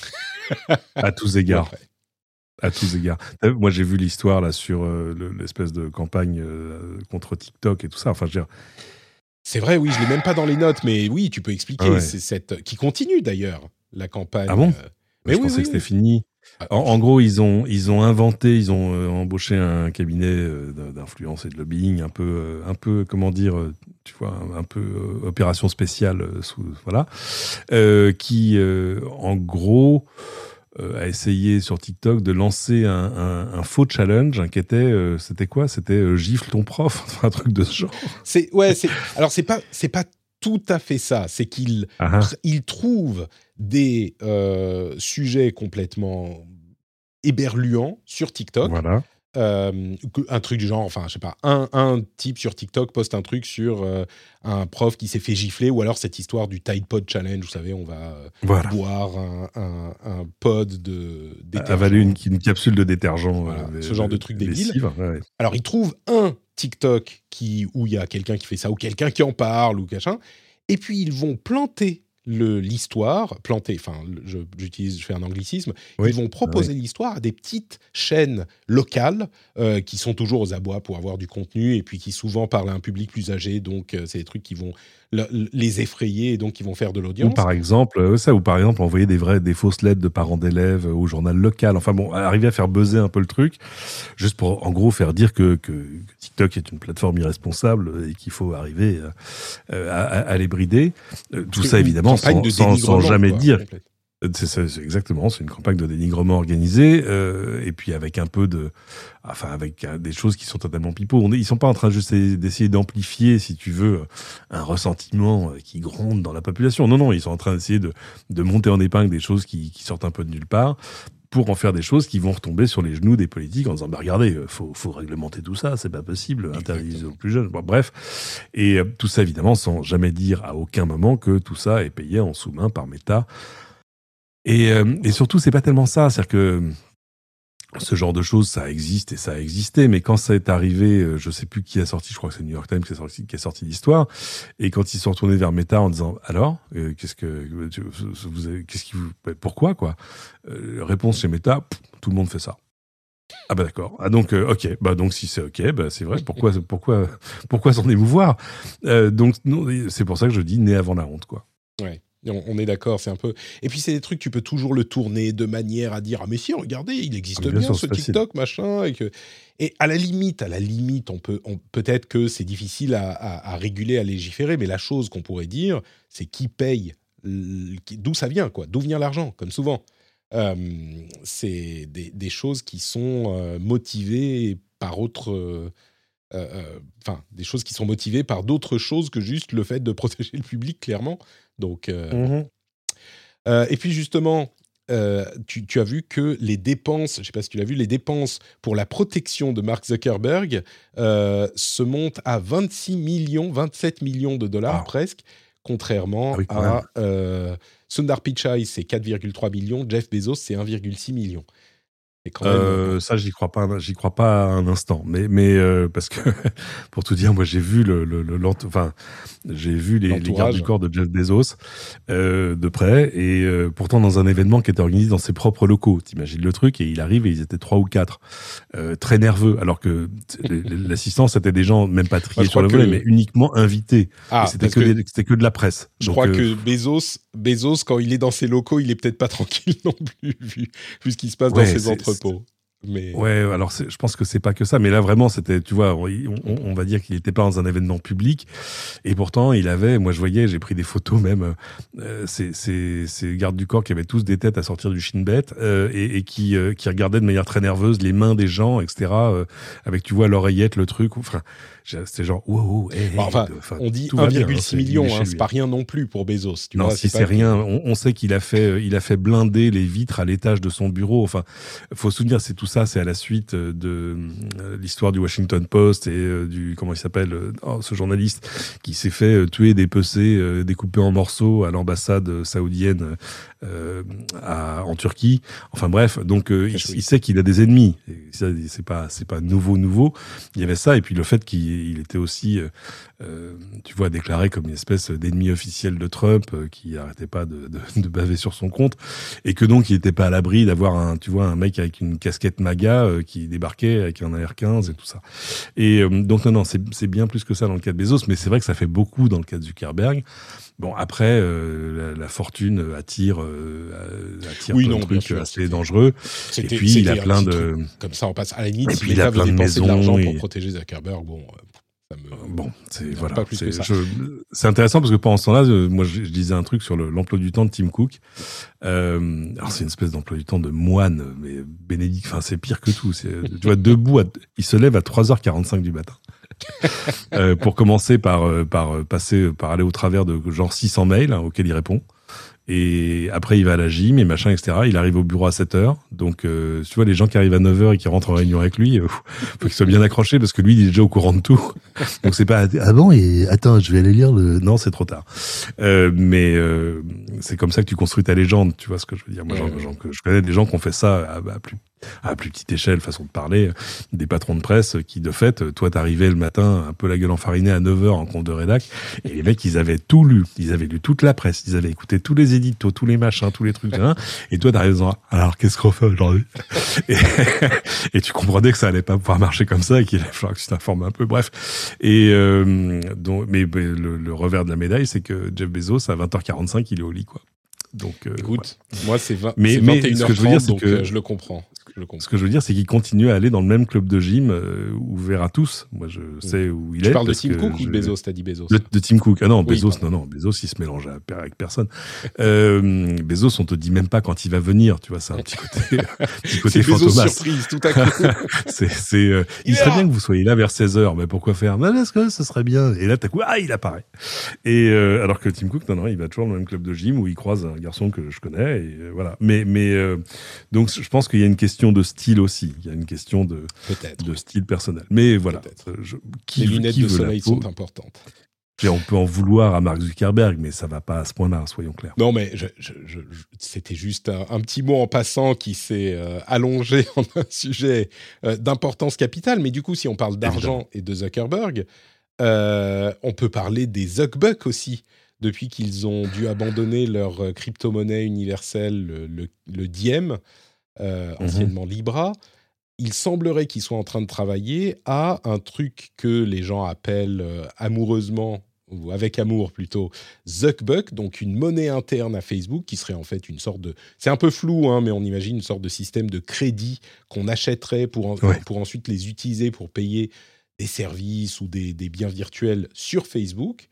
À tous égards. Ouais. À tous égards. Moi, j'ai vu l'histoire là sur euh, le, l'espèce de campagne euh, contre TikTok et tout ça. Enfin, je veux dire. C'est vrai, oui, je l'ai même pas dans les notes, mais oui, tu peux expliquer. Ouais. C'est cette qui continue d'ailleurs la campagne. Ah bon euh... Mais je oui, pensais oui, que oui. c'était fini. En, en gros, ils ont ils ont inventé, ils ont euh, embauché un cabinet euh, d'influence et de lobbying, un peu euh, un peu comment dire, euh, tu vois, un, un peu euh, opération spéciale euh, sous voilà, euh, qui euh, en gros. Euh, a essayé sur TikTok de lancer un, un, un faux challenge hein, qui était, euh, c'était quoi ? C'était euh, gifle ton prof, un truc de ce genre. C'est ouais, c'est alors c'est pas c'est pas tout à fait ça. C'est qu'il ah ah. il trouve des euh, sujets complètement éberluants sur TikTok. Voilà. Euh, un truc du genre, enfin, je sais pas, un, un type sur TikTok poste un truc sur euh, un prof qui s'est fait gifler, ou alors cette histoire du Tide Pod Challenge, vous savez, on va euh, voilà. boire un, un, un pod de détergent. Avaler une, une capsule de détergent. Voilà, euh, ce genre de truc débile. Ouais, ouais. Alors, il trouve un TikTok qui, où il y a quelqu'un qui fait ça, ou quelqu'un qui en parle, ou machin, et puis ils vont planter Le, l'histoire, planter, enfin, je, j'utilise, je fais un anglicisme, oui. Ils vont proposer oui. l'histoire à des petites chaînes locales euh, qui sont toujours aux abois pour avoir du contenu et puis qui souvent parlent à un public plus âgé, donc euh, c'est des trucs qui vont le, les effrayer et donc qui vont faire de l'audience. Ou par exemple, euh, ça, ou par exemple envoyer des vraies, des fausses lettres de parents d'élèves au journal local. Enfin bon, arriver à faire buzzer un peu le truc, juste pour en gros faire dire que, que, que TikTok est une plateforme irresponsable et qu'il faut arriver euh, à, à, à les brider. Euh, tout ça évidemment. Sans, sans, sans jamais quoi, dire. C'est, c'est, c'est exactement, c'est une campagne de dénigrement organisée, euh, et puis avec un peu de, enfin avec euh, des choses qui sont totalement pipeaux. On est, ils sont pas en train juste d'essayer d'amplifier, si tu veux, un ressentiment qui gronde dans la population. Non, non, ils sont en train d'essayer de, de monter en épingle des choses qui, qui sortent un peu de nulle part, pour en faire des choses qui vont retomber sur les genoux des politiques en disant bah regardez, faut faut réglementer tout ça, c'est pas possible, interdire aux plus jeunes. Bon, bref, et euh, tout ça évidemment sans jamais dire à aucun moment que tout ça est payé en sous-main par Meta. Et, euh, et surtout, c'est pas tellement ça, c'est-à-dire que ce genre de choses, ça existe et ça a existé, mais quand ça est arrivé, je sais plus qui a sorti, je crois que c'est le New York Times qui a sorti, qui a sorti l'histoire, et quand ils sont retournés vers Meta en disant alors, euh, qu'est-ce que vous avez, qu'est-ce qui vous, pourquoi quoi euh, Réponse chez Meta, pff, tout le monde fait ça. Ah bah d'accord. Ah donc euh, ok, bah donc si c'est ok, bah c'est vrai. Pourquoi pourquoi pourquoi s'en émouvoir euh, Donc non, c'est pour ça que je dis né avant la honte quoi. Ouais. On est d'accord, c'est un peu... Et puis, c'est des trucs, tu peux toujours le tourner de manière à dire « Ah, mais si, regardez, il existe ah, bien, bien sûr, ce TikTok, facile. machin. » Et, que... et à la limite, à la limite, on peut, on... peut-être que c'est difficile à, à, à réguler, à légiférer, mais la chose qu'on pourrait dire, c'est qui paye, d'où ça vient, quoi, d'où vient l'argent, comme souvent. Euh, c'est des, des choses qui sont euh, motivées par autre... Euh, enfin, euh, des choses qui sont motivées par d'autres choses que juste le fait de protéger le public, clairement. Donc, euh, mm-hmm. euh, et puis justement, euh, tu, tu as vu que les dépenses, je ne sais pas si tu l'as vu, les dépenses pour la protection de Mark Zuckerberg euh, se montent à vingt-six millions, vingt-sept millions de dollars oh. presque, contrairement ah oui, à euh, Sundar Pichai, c'est quatre virgule trois millions, Jeff Bezos, c'est un virgule six million. Quand même, euh, ça, j'y crois pas, j'y crois pas un instant. Mais, mais euh, parce que pour tout dire, moi, j'ai vu le, le, le enfin, j'ai vu les, les gardes du corps de Jeff Bezos euh, de près, et euh, pourtant dans un événement qui était organisé dans ses propres locaux. T'imagines le truc, et il arrive et ils étaient trois ou quatre, euh, très nerveux, alors que l'assistance c'était des gens même pas triés sur le volet, que... mais uniquement invités. Ah, et c'était que, que... Des, c'était que de la presse. Je Donc, crois euh... que Bezos, Bezos, quand il est dans ses locaux, il est peut-être pas tranquille non plus, vu, vu ce qui se passe ouais, dans ses entrepôts. Mais... Ouais, alors c'est, je pense que c'est pas que ça, mais là vraiment c'était, tu vois, on, on, on va dire qu'il était pas dans un événement public, et pourtant il avait, moi je voyais, j'ai pris des photos même, euh, ces, ces, ces gardes du corps qui avaient tous des têtes à sortir du Shin-Bet euh, et, et qui, euh, qui regardaient de manière très nerveuse les mains des gens, et cetera. Euh, avec, tu vois, l'oreillette, le truc, enfin, c'était genre wow, hey, hey, enfin, enfin, on dit un virgule six million, hein, c'est pas rien non plus pour Bezos. Tu non, vois, si c'est, c'est rien, on, on sait qu'il a fait, il a fait blinder les vitres à l'étage de son bureau. Enfin, faut se souvenir, c'est tout tout ça, c'est à la suite de euh, l'histoire du Washington Post et euh, du comment il s'appelle, euh, oh, ce journaliste qui s'est fait euh, tuer, dépecer, euh, découper en morceaux à l'ambassade saoudienne euh, à, en Turquie. Enfin bref, donc euh, il, il sait qu'il a des ennemis. Et ça, c'est pas c'est pas nouveau nouveau. Il y avait ça et puis le fait qu'il il était aussi euh, euh, tu vois déclaré comme une espèce d'ennemi officiel de Trump euh, qui arrêtait pas de, de, de baver sur son compte et que donc il était pas à l'abri d'avoir un tu vois un mec avec une casquette MAGA euh, qui débarquait avec un A R quinze et tout ça. Et euh, donc non non c'est c'est bien plus que ça dans le cas de Bezos, mais c'est vrai que ça fait beaucoup dans le cas de Zuckerberg. Bon après euh, la, la fortune attire euh, attire oui, plein non, de trucs sûr, assez c'était, dangereux. C'était, et puis il a plein de truc. Comme ça on passe à la limite. Et si puis il a plein de maisons de l'argent et... pour protéger Zuckerberg, bon. Euh... Ça me... Bon, c'est non, voilà. Pas plus c'est, que ça. je, c'est intéressant parce que pendant ce temps-là, je, moi, je, je disais un truc sur le, l'emploi du temps de Tim Cook. Euh, alors c'est une espèce d'emploi du temps de moine, mais Bénédicte, enfin c'est pire que tout. C'est, tu vois, debout, à, il se lève à trois heures quarante-cinq du matin. euh, pour commencer par par passer par aller au travers de genre six cents mails hein, auxquels il répond. Et après, il va à la gym et machin, et cetera. Il arrive au bureau à sept heures. Donc, euh, tu vois, les gens qui arrivent à neuf heures et qui rentrent en réunion avec lui, euh, faut qu'ils soient bien accrochés parce que lui, il est déjà au courant de tout. Donc, c'est pas, ah bon, et attends, je vais aller lire le, non, c'est trop tard. Euh, mais, euh, c'est comme ça que tu construis ta légende, tu vois ce que je veux dire. Moi, genre, genre, je connais des gens qui ont fait ça à, à plus, à plus petite échelle, façon de parler, des patrons de presse qui, de fait, toi, t'arrivais le matin un peu la gueule enfarinée à neuf heures en compte de rédac, et les mecs, ils avaient tout lu. Ils avaient lu toute la presse. Ils avaient écouté tous les éditos, tous les machins, tous les trucs, hein, et toi, t'arrives en disant, alors, qu'est-ce qu'on fait aujourd'hui? et, et tu comprenais que ça allait pas pouvoir marcher comme ça et qu'il allait falloir que tu t'informes un peu. Bref. Et, euh, donc, mais, mais le, le revers de la médaille, c'est que Jeff Bezos, à vingt heures quarante-cinq, il est au lit, quoi. Donc, euh, écoute, ouais. moi, c'est, vingt, mais, c'est mais vingt et une heures trente, ce que je veux dire, c'est donc que, euh, je le comprends. Je le comprends. Ce que je veux dire, c'est qu'il continue à aller dans le même club de gym euh, ouvert à tous. Moi, je sais où il tu est. Tu parles de Tim Cook je... ou de Bezos? T'as dit Bezos. De, de Tim Cook. Ah non, oui, Bezos, pardon. non, non. Bezos, il se mélange avec personne. euh, Bezos, on te dit même pas quand il va venir. Tu vois, c'est un petit côté, un petit côté c'est fantomas. Bezos surprise, tout à coup. c'est, c'est, euh, il, il serait bien que vous soyez là vers seize heures. Mais pourquoi faire? Mais est-ce que ce serait bien? Et là, t'as coup, ah, il apparaît. Et euh, alors que Tim Cook, non, non, il va toujours dans le même club de gym où il croise un garçon que je connais. Et euh, voilà. Mais, mais euh, donc, je pense qu'il y a une question de style aussi. Il y a une question de, de style personnel. Mais voilà. Je, qui, Les lunettes qui de veut soleil la peau, sont importantes. Et on peut en vouloir à Mark Zuckerberg, mais ça va pas à ce point-là, soyons clairs. Non, mais je, je, je, c'était juste un, un petit mot en passant qui s'est euh, allongé en un sujet euh, d'importance capitale. Mais du coup, si on parle d'argent Évidemment. et de Zuckerberg, euh, on peut parler des Zuckbucks aussi. Depuis qu'ils ont dû abandonner leur crypto-monnaie universelle, le, le, le Diem, euh, mm-hmm. anciennement Libra, il semblerait qu'ils soient en train de travailler à un truc que les gens appellent euh, amoureusement, ou avec amour plutôt, Zuckbuck, donc une monnaie interne à Facebook qui serait en fait une sorte de... C'est un peu flou, hein, mais on imagine une sorte de système de crédit qu'on achèterait pour, en... ouais. pour ensuite les utiliser pour payer des services ou des, des biens virtuels sur Facebook.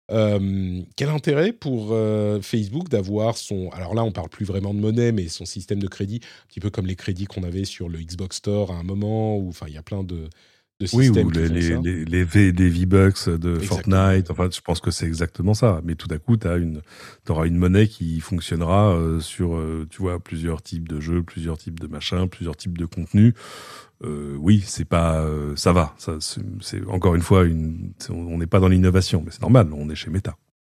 Euh, quel intérêt pour euh, Facebook d'avoir son... Alors là, on ne parle plus vraiment de monnaie, mais son système de crédit, un petit peu comme les crédits qu'on avait sur le Xbox Store à un moment, où il y a plein de, de systèmes oui, ou qui les, font les, ça. les, les, v, les V-Bucks de exactement. Fortnite, enfin, je pense que c'est exactement ça. Mais tout à coup, tu auras une monnaie qui fonctionnera euh, sur, euh, tu vois, plusieurs types de jeux, plusieurs types de machins, plusieurs types de contenus. Euh, oui, c'est pas, euh, ça va. Ça, c'est, c'est encore une fois, une, on n'est pas dans l'innovation, mais c'est normal. On est chez Meta.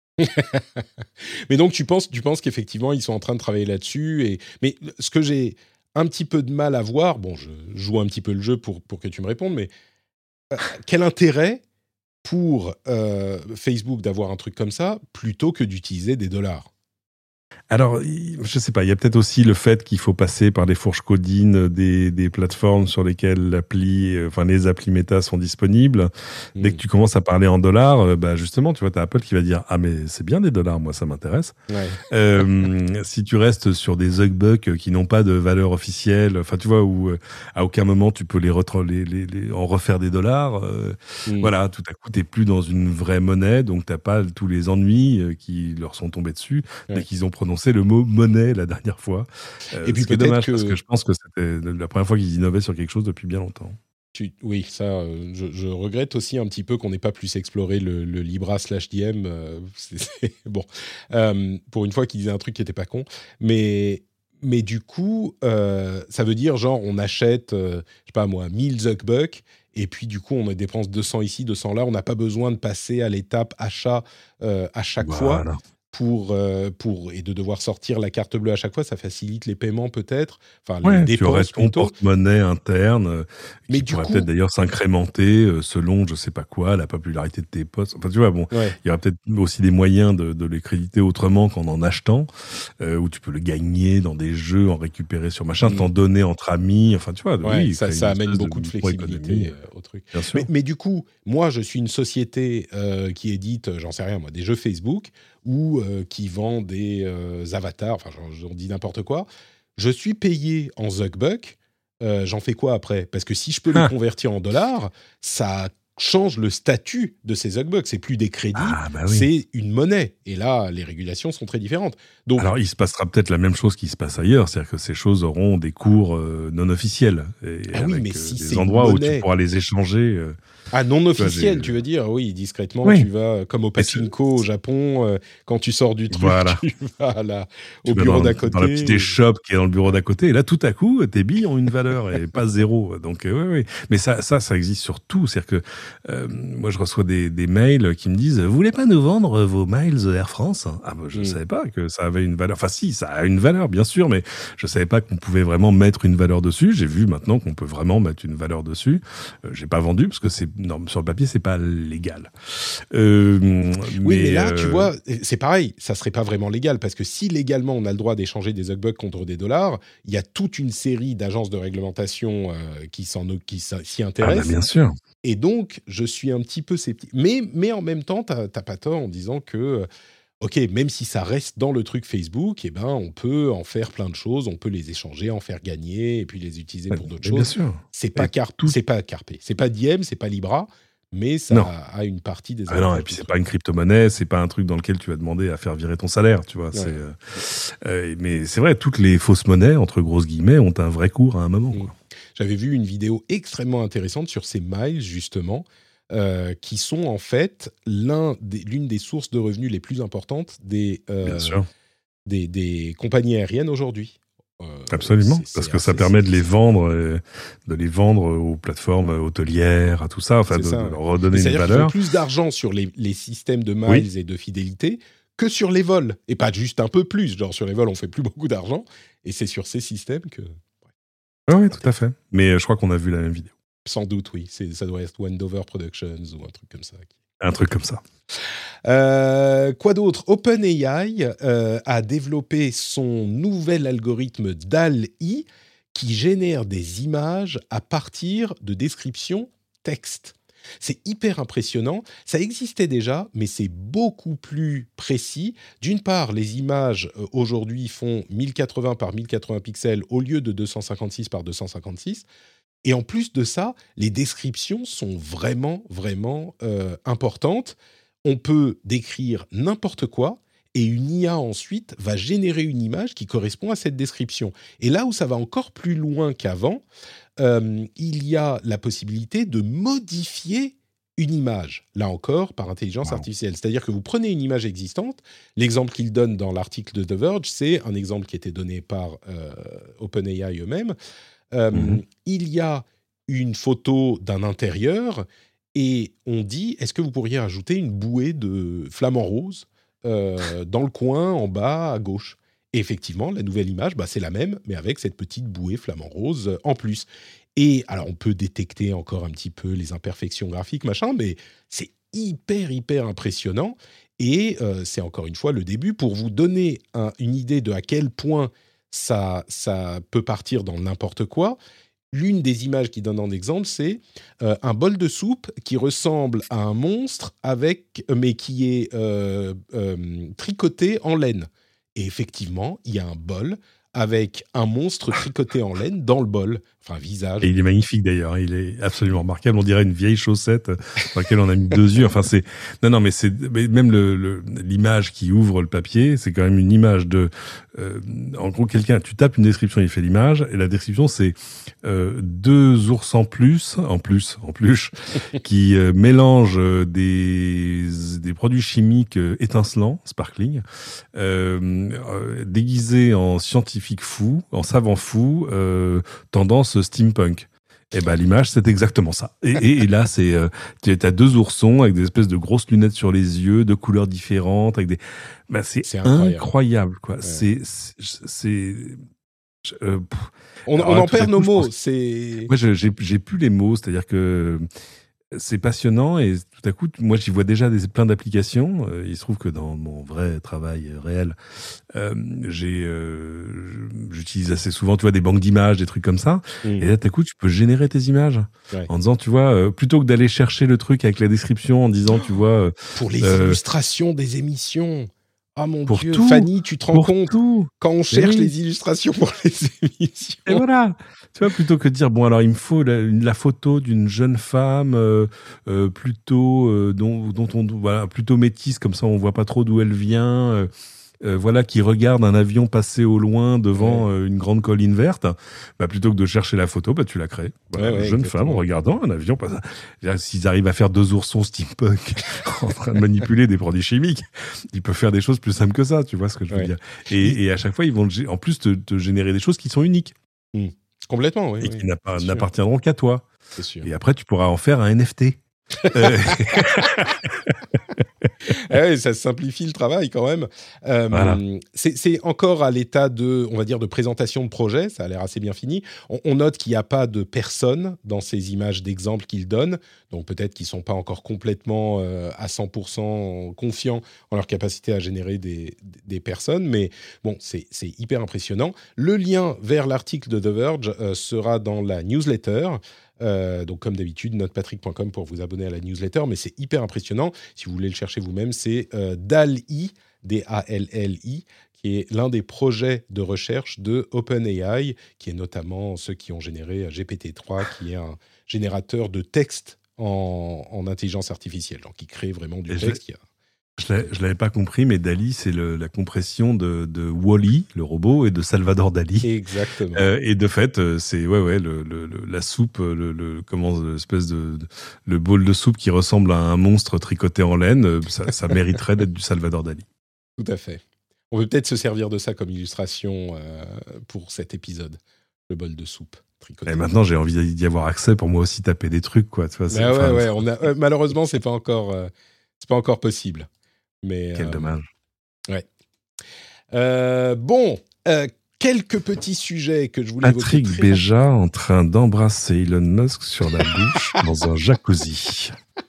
Mais donc, tu penses, tu penses qu'effectivement, ils sont en train de travailler là-dessus. Et mais ce que j'ai un petit peu de mal à voir, bon, je joue un petit peu le jeu pour pour que tu me répondes, mais euh, quel intérêt pour euh, Facebook d'avoir un truc comme ça plutôt que d'utiliser des dollars? Alors, je sais pas, il y a peut-être aussi le fait qu'il faut passer par les fourches codines des, des plateformes sur lesquelles l'appli, enfin, les applis Meta sont disponibles. Mmh. Dès que tu commences à parler en dollars, bah, justement, tu vois, t'as Apple qui va dire, ah, mais c'est bien des dollars, moi, ça m'intéresse. Ouais. Euh, si tu restes sur des Zuckbucks qui n'ont pas de valeur officielle, enfin, tu vois, où à aucun moment tu peux les, retro- les, les, les en refaire des dollars, euh, mmh. voilà, tout à coup, t'es plus dans une vraie monnaie, donc t'as pas tous les ennuis qui leur sont tombés dessus ouais. dès qu'ils ont prononcé le mot monnaie la dernière fois. Euh, et puis peut-être dommage que... parce que je pense que c'était la première fois qu'ils innovaient sur quelque chose depuis bien longtemps. Tu... Oui, ça, euh, je, je regrette aussi un petit peu qu'on n'ait pas plus exploré le, le Libra slash Diem. Euh, c'est, c'est... Bon, euh, pour une fois qu'ils disaient un truc qui n'était pas con. Mais, mais du coup, euh, ça veut dire genre on achète, euh, je sais pas moi, mille Zuckbucks, et puis du coup on dépense deux cents ici, deux cents là. On n'a pas besoin de passer à l'étape achat euh, à chaque Voilà. fois. Pour, euh, pour, et de devoir sortir la carte bleue à chaque fois, ça facilite les paiements peut-être, enfin Ouais, les tu dépenses aurais ton plutôt. porte-monnaie interne euh, Mais qui du pourrait coup- peut-être d'ailleurs s'incrémenter euh, selon je sais pas quoi, la popularité de tes posts. Enfin tu vois, bon, Ouais. il y aura peut-être aussi des moyens de, de les créditer autrement qu'en en achetant, euh, où tu peux le gagner dans des jeux, en récupérer sur machin, Mm. t'en donner entre amis. Enfin tu vois, Ouais, oui, ça, créer ça une amène espèce beaucoup de, micro-économie, flexibilité euh, au truc. Bien sûr. Mais, mais du coup, moi, je suis une société euh, qui édite, euh, j'en sais rien, moi, des jeux Facebook ou euh, qui vend des euh, avatars, enfin, j'en, j'en dis n'importe quoi. Je suis payé en Zuckbuck. Euh, j'en fais quoi après ? Parce que si je peux les Ah. convertir en dollars, ça change le statut de ces Zuckbucks. C'est plus des crédits, Ah bah oui. c'est une monnaie. Et là, les régulations sont très différentes. Donc, Alors, il se passera peut-être la même chose qui se passe ailleurs, c'est-à-dire que ces choses auront des cours euh, non officiels, et Ah oui, avec mais euh, si des c'est une endroits où monnaie- tu pourras les échanger. euh. Ah, non officiel, j'ai- tu veux dire ? Oui, discrètement, Oui. tu vas, comme au Mais c'est- pachinko au Japon, euh, quand tu sors du truc, Voilà. tu vas là, Tu au vas bureau dans, d'à côté. dans la petite échoppe qui est dans le bureau d'à côté, et là, tout à coup, tes billes ont une valeur et pas zéro. Donc, euh, oui, oui. Mais ça, ça, ça existe sur tout. C'est-à-dire que euh, moi, je reçois des, des mails qui me disent « Vous voulez pas nous vendre vos miles Air France ?» Ah, bah, je ne Mm. savais pas que ça avait une valeur. Enfin, si, ça a une valeur, bien sûr, mais je savais pas qu'on pouvait vraiment mettre une valeur dessus. J'ai vu maintenant qu'on peut vraiment mettre une valeur dessus. Euh, j'ai pas vendu parce que c'est non, sur le papier, c'est pas légal. Euh, Oui, mais là, euh, tu vois, c'est pareil, ça serait pas vraiment légal, parce que si légalement on a le droit d'échanger des Zuckbucks contre des dollars, il y a toute une série d'agences de réglementation euh, qui, s'en, qui s'y Ah, intéressent. bah, bien sûr. Et donc, je suis un petit peu sceptique. Mais, mais en même temps, t'as, t'as pas tort en disant que, euh, OK, même si ça reste dans le truc Facebook, eh ben, on peut en faire plein de choses, on peut les échanger, en faire gagner, et puis les utiliser pour d'autres Mais bien choses. sûr. C'est pas, Et car- tout- c'est pas Carpe, c'est pas Diem, c'est pas Libra, mais ça Non. a une partie des Ah non, avantages et puis du c'est truc. pas une crypto-monnaie, c'est pas un truc dans lequel tu vas demander à faire virer ton salaire, tu vois. Ouais. C'est, euh, euh, mais c'est vrai, toutes les fausses monnaies, entre grosses guillemets, ont un vrai cours à un moment. Mm. Quoi. J'avais vu une vidéo extrêmement intéressante sur ces miles, justement, euh, qui sont en fait l'un des, l'une des sources de revenus les plus importantes des, euh, Bien sûr, des, des compagnies aériennes aujourd'hui. Euh, absolument, c'est- parce c'est que ça assez- permet de c'est- les vendre, euh, de les vendre aux plateformes hôtelières, à tout ça, enfin C'est de, ça, de ouais. leur redonner une C'est-à-dire qu'ils font valeur. plus d'argent sur les, les systèmes de miles Oui. et de fidélité que sur les vols. Et pas juste un peu plus. Genre sur les vols, on fait plus beaucoup d'argent. Et c'est sur ces systèmes que... Ah oui, tout à fait. Mais euh, je crois qu'on a vu la même vidéo. Sans doute, oui. C'est, ça doit être Wendover Productions ou un truc comme ça. Un truc comme ça. Euh, quoi d'autre ? OpenAI euh, a développé son nouvel algorithme D A L L-E qui génère des images à partir de descriptions texte. C'est hyper impressionnant. Ça existait déjà, mais c'est beaucoup plus précis. D'une part, les images euh, aujourd'hui font mille quatre-vingts par mille quatre-vingts pixels au lieu de deux cent cinquante-six par deux cent cinquante-six. Et en plus de ça, les descriptions sont vraiment, vraiment euh, importantes. On peut décrire n'importe quoi et une I A ensuite va générer une image qui correspond à cette description. Et là où ça va encore plus loin qu'avant, euh, il y a la possibilité de modifier une image, là encore, par intelligence Wow. artificielle. C'est-à-dire que vous prenez une image existante, l'exemple qu'il donne dans l'article de The Verge, c'est un exemple qui était donné par euh, OpenAI eux-mêmes. Euh, Mhm. Il y a une photo d'un intérieur et on dit, est-ce que vous pourriez ajouter une bouée de flamant rose euh, dans le coin en bas à gauche ? Et effectivement, la nouvelle image, bah, c'est la même, mais avec cette petite bouée flamant rose euh, en plus. Et alors, on peut détecter encore un petit peu les imperfections graphiques, machin, mais c'est hyper, hyper impressionnant. Et euh, c'est encore une fois le début pour vous donner un, une idée de à quel point ça, ça peut partir dans n'importe quoi. L'une des images qui donne en exemple, c'est euh, un bol de soupe qui ressemble à un monstre, avec, mais qui est euh, euh, tricoté en laine. Et effectivement, il y a un bol avec un monstre tricoté en laine dans le bol. enfin visage. Et il est magnifique d'ailleurs, il est absolument remarquable. On dirait une vieille chaussette dans laquelle on a mis deux yeux. Enfin, c'est non, non, mais c'est mais même le, le l'image qui ouvre le papier, c'est quand même une image de. Euh, en gros, quelqu'un, tu tapes une description, il fait l'image, et la description c'est euh, deux ours en plus, en plus, en plus, qui euh, mélangent des des produits chimiques euh, étincelants, sparkling, euh, euh, déguisés en scientifiques fous, en savants fous, euh, tendance steampunk. Et ben l'image c'est exactement ça. Et, et, et là c'est euh, t'as deux oursons avec des espèces de grosses lunettes sur les yeux, de couleurs différentes, avec des. Ben c'est, c'est incroyable. incroyable quoi. Ouais. C'est c'est, c'est euh, on, on en perd nos mots. Pense... C'est. Moi j'ai j'ai plus les mots, c'est-à-dire que. C'est passionnant et tout à coup, moi j'y vois déjà des, plein d'applications. Euh, il se trouve que dans mon vrai travail réel, euh, j'ai, euh, j'utilise assez souvent, tu vois, des banques d'images, des trucs comme ça. Mmh. Et là, tout à coup, tu peux générer tes images ouais. en disant, tu vois, euh, plutôt que d'aller chercher le truc avec la description en disant, tu vois, euh, pour les euh, illustrations des émissions. Ah mon pour Dieu, tout, Fanny, tu te rends compte tout. quand on cherche oui. les illustrations pour les émissions. Et voilà. Tu vois, plutôt que de dire, bon, alors il me faut la, la photo d'une jeune femme euh, euh, plutôt, euh, dont, dont on, voilà, plutôt métisse, comme ça on voit pas trop d'où elle vient, euh, euh, voilà, qui regarde un avion passer au loin devant ouais. euh, une grande colline verte, bah, plutôt que de chercher la photo, bah, tu la crées. Voilà, ouais, ouais, jeune exactement. Femme en regardant un avion passer. S'ils arrivent à faire deux oursons steampunk en train de manipuler des produits chimiques, ils peuvent faire des choses plus simples que ça, tu vois ce que je veux ouais. dire. Et, et à chaque fois, ils vont en plus te, te générer des choses qui sont uniques. Mmh. Complètement, oui. Et oui, qui n'appartiendront qu'à toi. C'est sûr. Et après, tu pourras en faire un N F T. euh... ah ouais, ça simplifie le travail quand même. Euh, voilà. c'est, c'est encore à l'état de, on va dire, de présentation de projet. Ça a l'air assez bien fini. On, on note qu'il n'y a pas de personne dans ces images d'exemples qu'ils donnent. Donc peut-être qu'ils ne sont pas encore complètement euh, à cent pour cent confiants en leur capacité à générer des, des personnes. Mais bon, c'est, c'est hyper impressionnant. Le lien vers l'article de The Verge euh, sera dans la newsletter. Euh, donc comme d'habitude, notepatrick point com pour vous abonner à la newsletter, mais c'est hyper impressionnant. Si vous voulez le chercher vous-même, c'est euh, D A L L-I, D A L L I, qui est l'un des projets de recherche de OpenAI, qui est notamment ceux qui ont généré G P T trois, qui est un générateur de texte en, en intelligence artificielle, donc qui crée vraiment du Et texte. Je ne l'avais pas compris, mais D A L L-I, c'est le, la compression de, de Wall-E, le robot, et de Salvador Dali. Exactement. Euh, et de fait, c'est ouais, ouais, le, le, le, la soupe, le, le, comment, l'espèce de, de le bol de soupe qui ressemble à un monstre tricoté en laine, ça, ça mériterait d'être du Salvador Dali. Tout à fait. On peut peut-être se servir de ça comme illustration euh, pour cet épisode, le bol de soupe. Tricoté. Et maintenant, j'ai envie d'y avoir accès pour moi aussi taper des trucs, quoi. Tu vois, c'est, bah ouais, ouais, on a, euh, malheureusement, c'est pas encore, euh, c'est pas encore possible. Mais, Quel euh, dommage. Ouais. Euh, bon, euh, quelques petits sujets que je voulais évoquer. Patrick Béja en train d'embrasser Elon Musk sur la bouche dans un jacuzzi.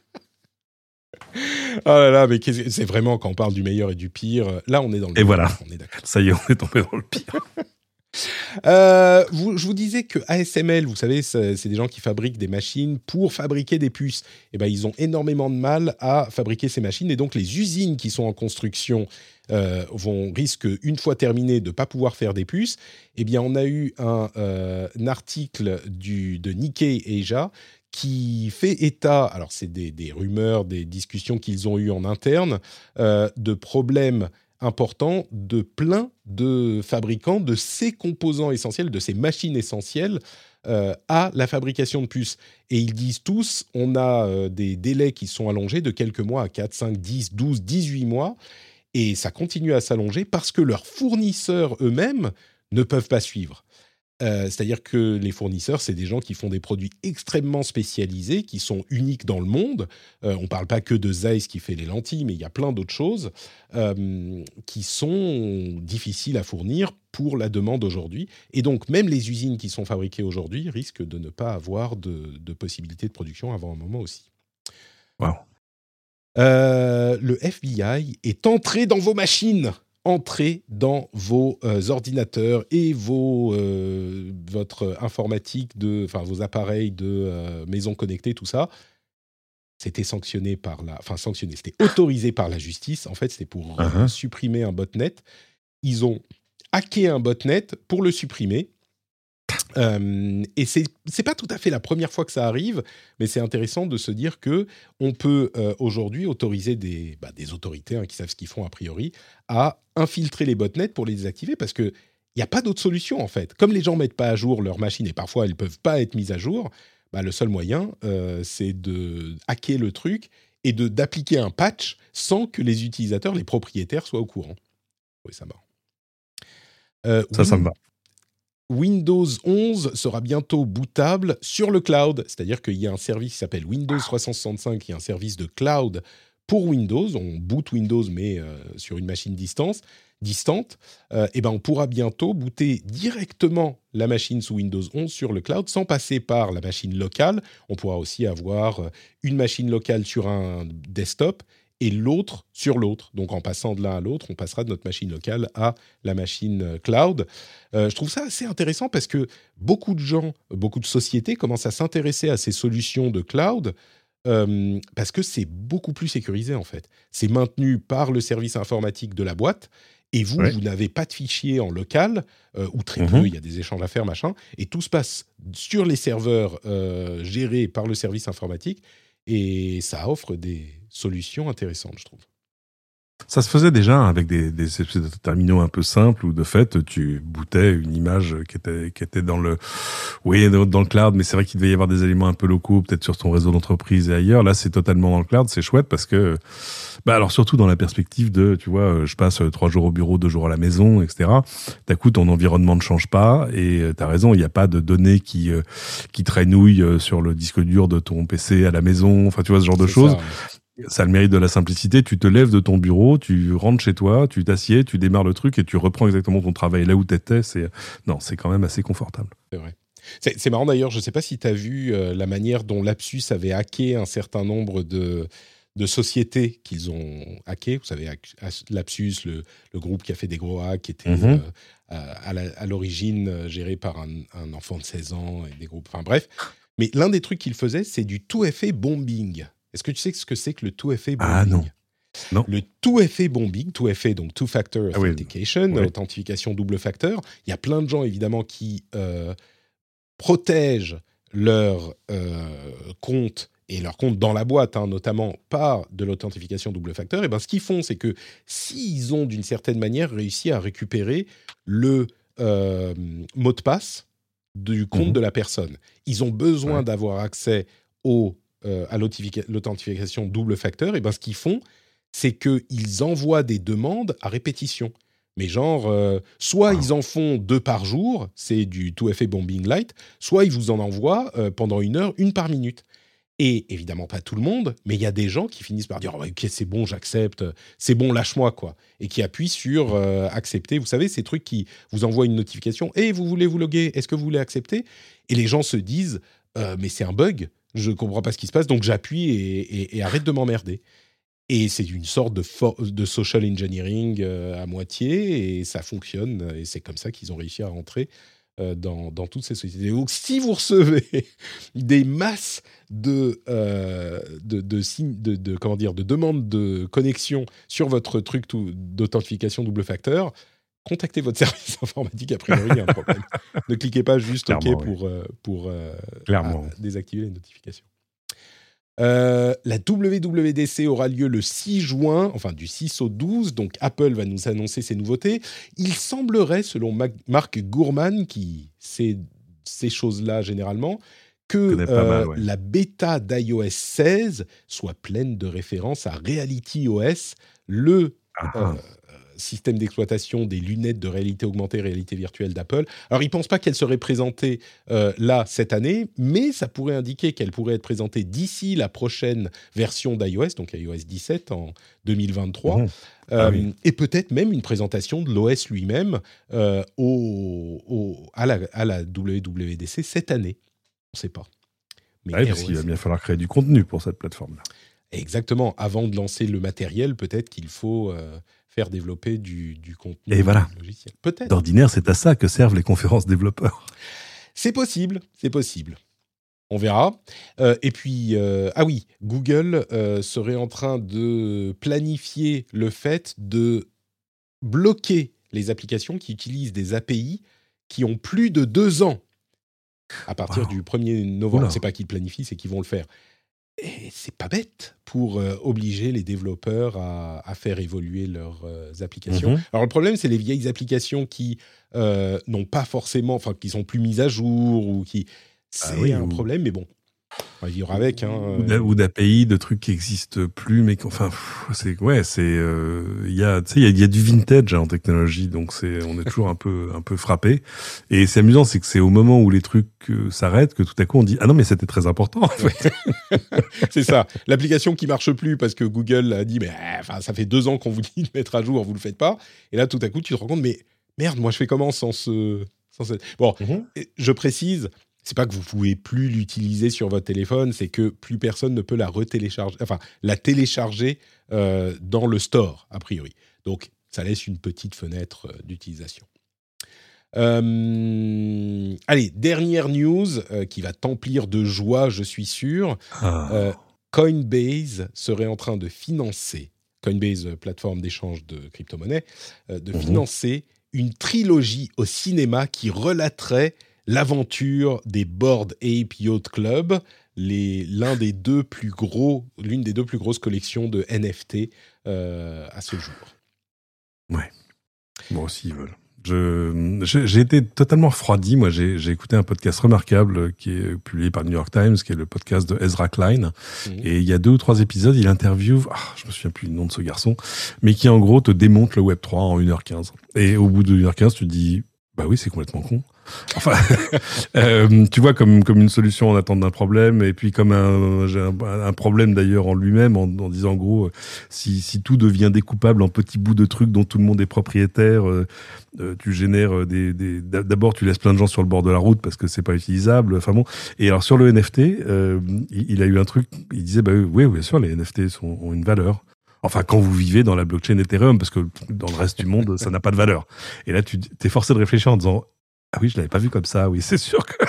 Oh là là, mais c'est vraiment quand on parle du meilleur et du pire. Là, on est dans le. Et pire, voilà. On est d'accord. Ça y est, on est tombé dans le pire. Euh, vous, je vous disais que A S M L, vous savez, c'est, c'est des gens qui fabriquent des machines pour fabriquer des puces. Et ben, ils ont énormément de mal à fabriquer ces machines, et donc les usines qui sont en construction euh, vont risquent une fois terminées de pas pouvoir faire des puces. Eh bien, on a eu un, euh, un article du de Nikkei Asia qui fait état, alors c'est des, des rumeurs, des discussions qu'ils ont eues en interne, euh, de problèmes important de plein de fabricants de ces composants essentiels, de ces machines essentielles euh, à la fabrication de puces. Et ils disent tous, on a euh, des délais qui sont allongés de quelques mois à quatre, cinq, dix, douze, dix-huit mois, et ça continue à s'allonger parce que leurs fournisseurs eux-mêmes ne peuvent pas suivre. Euh, c'est-à-dire que les fournisseurs, c'est des gens qui font des produits extrêmement spécialisés, qui sont uniques dans le monde. Euh, on ne parle pas que de Zeiss qui fait les lentilles, mais il y a plein d'autres choses euh, qui sont difficiles à fournir pour la demande aujourd'hui. Et donc, même les usines qui sont fabriquées aujourd'hui risquent de ne pas avoir de, de possibilité de production avant un moment aussi. Wow. Euh, le F B I est entré dans vos machines. Entrez dans vos euh, ordinateurs et vos, euh, votre informatique, de, enfin vos appareils de euh, maison connectée, tout ça. C'était sanctionné par la, enfin sanctionné, c'était autorisé par la justice. En fait, c'était pour uh-huh. euh, supprimer un botnet. Ils ont hacké un botnet pour le supprimer. Euh, et c'est c'est pas tout à fait la première fois que ça arrive, mais c'est intéressant de se dire que on peut euh, aujourd'hui autoriser des bah, des autorités hein, qui savent ce qu'ils font a priori à infiltrer les botnets pour les désactiver parce que il y a pas d'autre solution en fait. Comme les gens mettent pas à jour leurs machines et parfois elles peuvent pas être mises à jour, bah, le seul moyen euh, c'est de hacker le truc et de d'appliquer un patch sans que les utilisateurs, les propriétaires soient au courant. Oui, ça marche. Euh, ça, Win- ça me va. Windows onze sera bientôt bootable sur le cloud, c'est-à-dire qu'il y a un service qui s'appelle Windows trois cent soixante-cinq, qui est un service de cloud pour Windows. On boot Windows, mais euh, sur une machine distance, distante. Euh, et ben, on pourra bientôt booter directement la machine sous Windows onze sur le cloud sans passer par la machine locale. On pourra aussi avoir une machine locale sur un desktop et l'autre sur l'autre. Donc, en passant de l'un à l'autre, on passera de notre machine locale à la machine cloud. Euh, je trouve ça assez intéressant parce que beaucoup de gens, beaucoup de sociétés commencent à s'intéresser à ces solutions de cloud euh, parce que c'est beaucoup plus sécurisé, en fait. C'est maintenu par le service informatique de la boîte et vous, Ouais. vous n'avez pas de fichiers en local euh, ou très Mhm. peu, il y a des échanges à faire, machin, et tout se passe sur les serveurs euh, gérés par le service informatique et ça offre des solutions intéressantes, je trouve. Ça se faisait déjà avec des, des espèces de terminaux un peu simples où de fait tu bootais une image qui était qui était dans le oui dans dans le cloud, mais c'est vrai qu'il devait y avoir des éléments un peu locaux peut-être sur ton réseau d'entreprise et ailleurs. Là c'est totalement dans le cloud, c'est chouette parce que bah alors surtout dans la perspective de tu vois je passe trois jours au bureau, deux jours à la maison, et cetera. D'un coup ton environnement ne change pas et t'as raison, il n'y a pas de données qui euh, qui traînouillent sur le disque dur de ton P C à la maison, enfin tu vois ce genre de C'est choses. ça. Ça a le mérite de la simplicité. Tu te lèves de ton bureau, tu rentres chez toi, tu t'assieds, tu démarres le truc et tu reprends exactement ton travail là où t'étais. C'est non, c'est quand même assez confortable. C'est vrai. C'est, c'est marrant d'ailleurs, je ne sais pas si tu as vu euh, la manière dont Lapsus avait hacké un certain nombre de, de sociétés qu'ils ont hackées. Vous savez, Lapsus, le, le groupe qui a fait des gros hacks, qui était Mm-hmm. euh, à, la, à l'origine euh, géré par un, un enfant de seize ans et des groupes. Enfin bref. Mais l'un des trucs qu'il faisait, c'est du two F A bombing. Est-ce que tu sais ce que c'est que le two F A bombing ? Ah non. Non. Le two F A bombing, two F A, donc two-factor Ah oui. authentication, Oui. authentification double facteur. Il y a plein de gens, évidemment, qui euh, protègent leur euh, compte et leur compte dans la boîte, hein, notamment par de l'authentification double facteur. Et ben, ce qu'ils font, c'est que s'ils ont, d'une certaine manière, réussi à récupérer le euh, mot de passe du compte Mhm. de la personne, ils ont besoin Ouais. d'avoir accès au, euh, à l'authentification double facteur. Et ben, ce qu'ils font, c'est qu'ils envoient des demandes à répétition. Mais genre, euh, soit Wow. ils en font deux par jour, c'est du two F A bombing light, soit ils vous en envoient euh, pendant une heure, une par minute. Et évidemment, pas tout le monde, mais il y a des gens qui finissent par dire oh, « Ok, c'est bon, j'accepte, c'est bon, lâche-moi, quoi ». Et qui appuient sur euh, « Accepter ». Vous savez, ces trucs qui vous envoient une notification « Hey, vous voulez vous loguer, est-ce que vous voulez accepter ?» Et les gens se disent euh, « Mais c'est un bug, je ne comprends pas ce qui se passe, donc j'appuie et, et, et arrête de m'emmerder ». Et c'est une sorte de, for- de social engineering euh, à moitié, et ça fonctionne, et c'est comme ça qu'ils ont réussi à rentrer euh, dans, dans toutes ces sociétés. Donc, si vous recevez des masses de, euh, de, de, signes- de, de, comment dire, de demandes de connexion sur votre truc tout- d'authentification double facteur, contactez votre service informatique, a priori, il y a un problème. Ne cliquez pas juste OK Clairement, oui. pour, euh, pour euh, Clairement. à- désactiver les notifications. Euh, la W W D C aura lieu le six juin, enfin du six au douze, donc Apple va nous annoncer ses nouveautés. Il semblerait, selon Mac- Mark Gurman, qui sait ces choses-là généralement, que Connais pas euh, mal, ouais. la bêta d'iOS seize soit pleine de références à RealityOS, le Ah, euh, système d'exploitation des lunettes de réalité augmentée, réalité virtuelle d'Apple. Alors, ils ne pensent pas qu'elle serait présentée euh, là, cette année, mais ça pourrait indiquer qu'elle pourrait être présentée d'ici la prochaine version d'iOS, donc iOS dix-sept en deux mille vingt-trois, Mmh. Euh, Ah oui. et peut-être même une présentation de l'O S lui-même euh, au, au- à, la, à la W W D C cette année. On ne sait pas. Mais Ah oui, parce iOS, qu'il va bien falloir créer du contenu pour cette plateforme-là. exactement. Avant de lancer le matériel, peut-être qu'il faut euh, faire développer du, du contenu Et voilà. logiciel. Peut-être. D'ordinaire, c'est à ça que servent les conférences développeurs. C'est possible, c'est possible. On verra. Euh, et puis, euh, ah oui, Google euh, serait en train de planifier le fait de bloquer les applications qui utilisent des A P I qui ont plus de deux ans. à partir wow. du premier novembre. Oula. C'est pas qu'ils planifient, c'est qu'ils vont le faire. Et c'est pas bête pour euh, obliger les développeurs à, à faire évoluer leurs euh, applications. Mm-hmm. Alors le problème, c'est les vieilles applications qui euh, n'ont pas forcément, enfin qui sont plus mises à jour ou qui, c'est ah oui, un ou... problème, mais bon. On va vivre avec. Hein. Ou d'A P I, de trucs qui n'existent plus, mais enfin, c'est ouais, c'est il euh, y a, tu sais, il y, y a du vintage hein, en technologie, donc c'est, on est toujours un peu, un peu frappé. Et c'est amusant, c'est que c'est au moment où les trucs euh, s'arrêtent que tout à coup on dit ah non mais c'était très important. En fait. C'est ça. L'application qui marche plus parce que Google a dit mais enfin ça fait deux ans qu'on vous dit de mettre à jour, vous le faites pas. Et là tout à coup tu te rends compte mais merde, moi je fais comment sans ce, sans ce... Bon, mm-hmm. je précise. C'est pas que vous pouvez plus l'utiliser sur votre téléphone, c'est que plus personne ne peut la retélécharger, enfin la télécharger euh, dans le store a priori. Donc ça laisse une petite fenêtre euh, d'utilisation. Euh, allez, dernière news euh, qui va t'emplir de joie, je suis sûr. Ah. Euh, Coinbase serait en train de financer, Coinbase plateforme d'échange de crypto-monnaies, euh, de mmh. financer une trilogie au cinéma qui relaterait l'aventure des Bored Ape Yacht Club, les, l'un des deux plus gros, l'une des deux plus grosses collections de N F T euh, à ce jour. Ouais, moi aussi ils veulent. Je, j'ai, j'ai été totalement refroidi. Moi, j'ai, j'ai écouté un podcast remarquable qui est publié par le New York Times, qui est le podcast de Ezra Klein. Mmh. Et il y a deux ou trois épisodes, il interviewe, ah, je me souviens plus du nom de ce garçon, mais qui en gros te démonte le Web trois en une heure quinze. Et au bout de une heure quinze, tu te dis, bah oui, c'est complètement con. Enfin, euh, tu vois, comme comme une solution en attente d'un problème, et puis comme un un, un problème d'ailleurs en lui-même, en, en disant en gros, si si tout devient découpable en petits bouts de trucs dont tout le monde est propriétaire, euh, euh, tu génères des des d'abord tu laisses plein de gens sur le bord de la route parce que c'est pas utilisable. Enfin bon, et alors sur le N F T, euh, il, il a eu un truc, il disait bah oui, oui bien sûr, les N F T sont, ont une valeur. Enfin, quand vous vivez dans la blockchain Ethereum, parce que dans le reste du monde, ça n'a pas de valeur. Et là, tu t'es forcé de réfléchir en disant ah oui, je l'avais pas vu comme ça. Oui, c'est sûr que.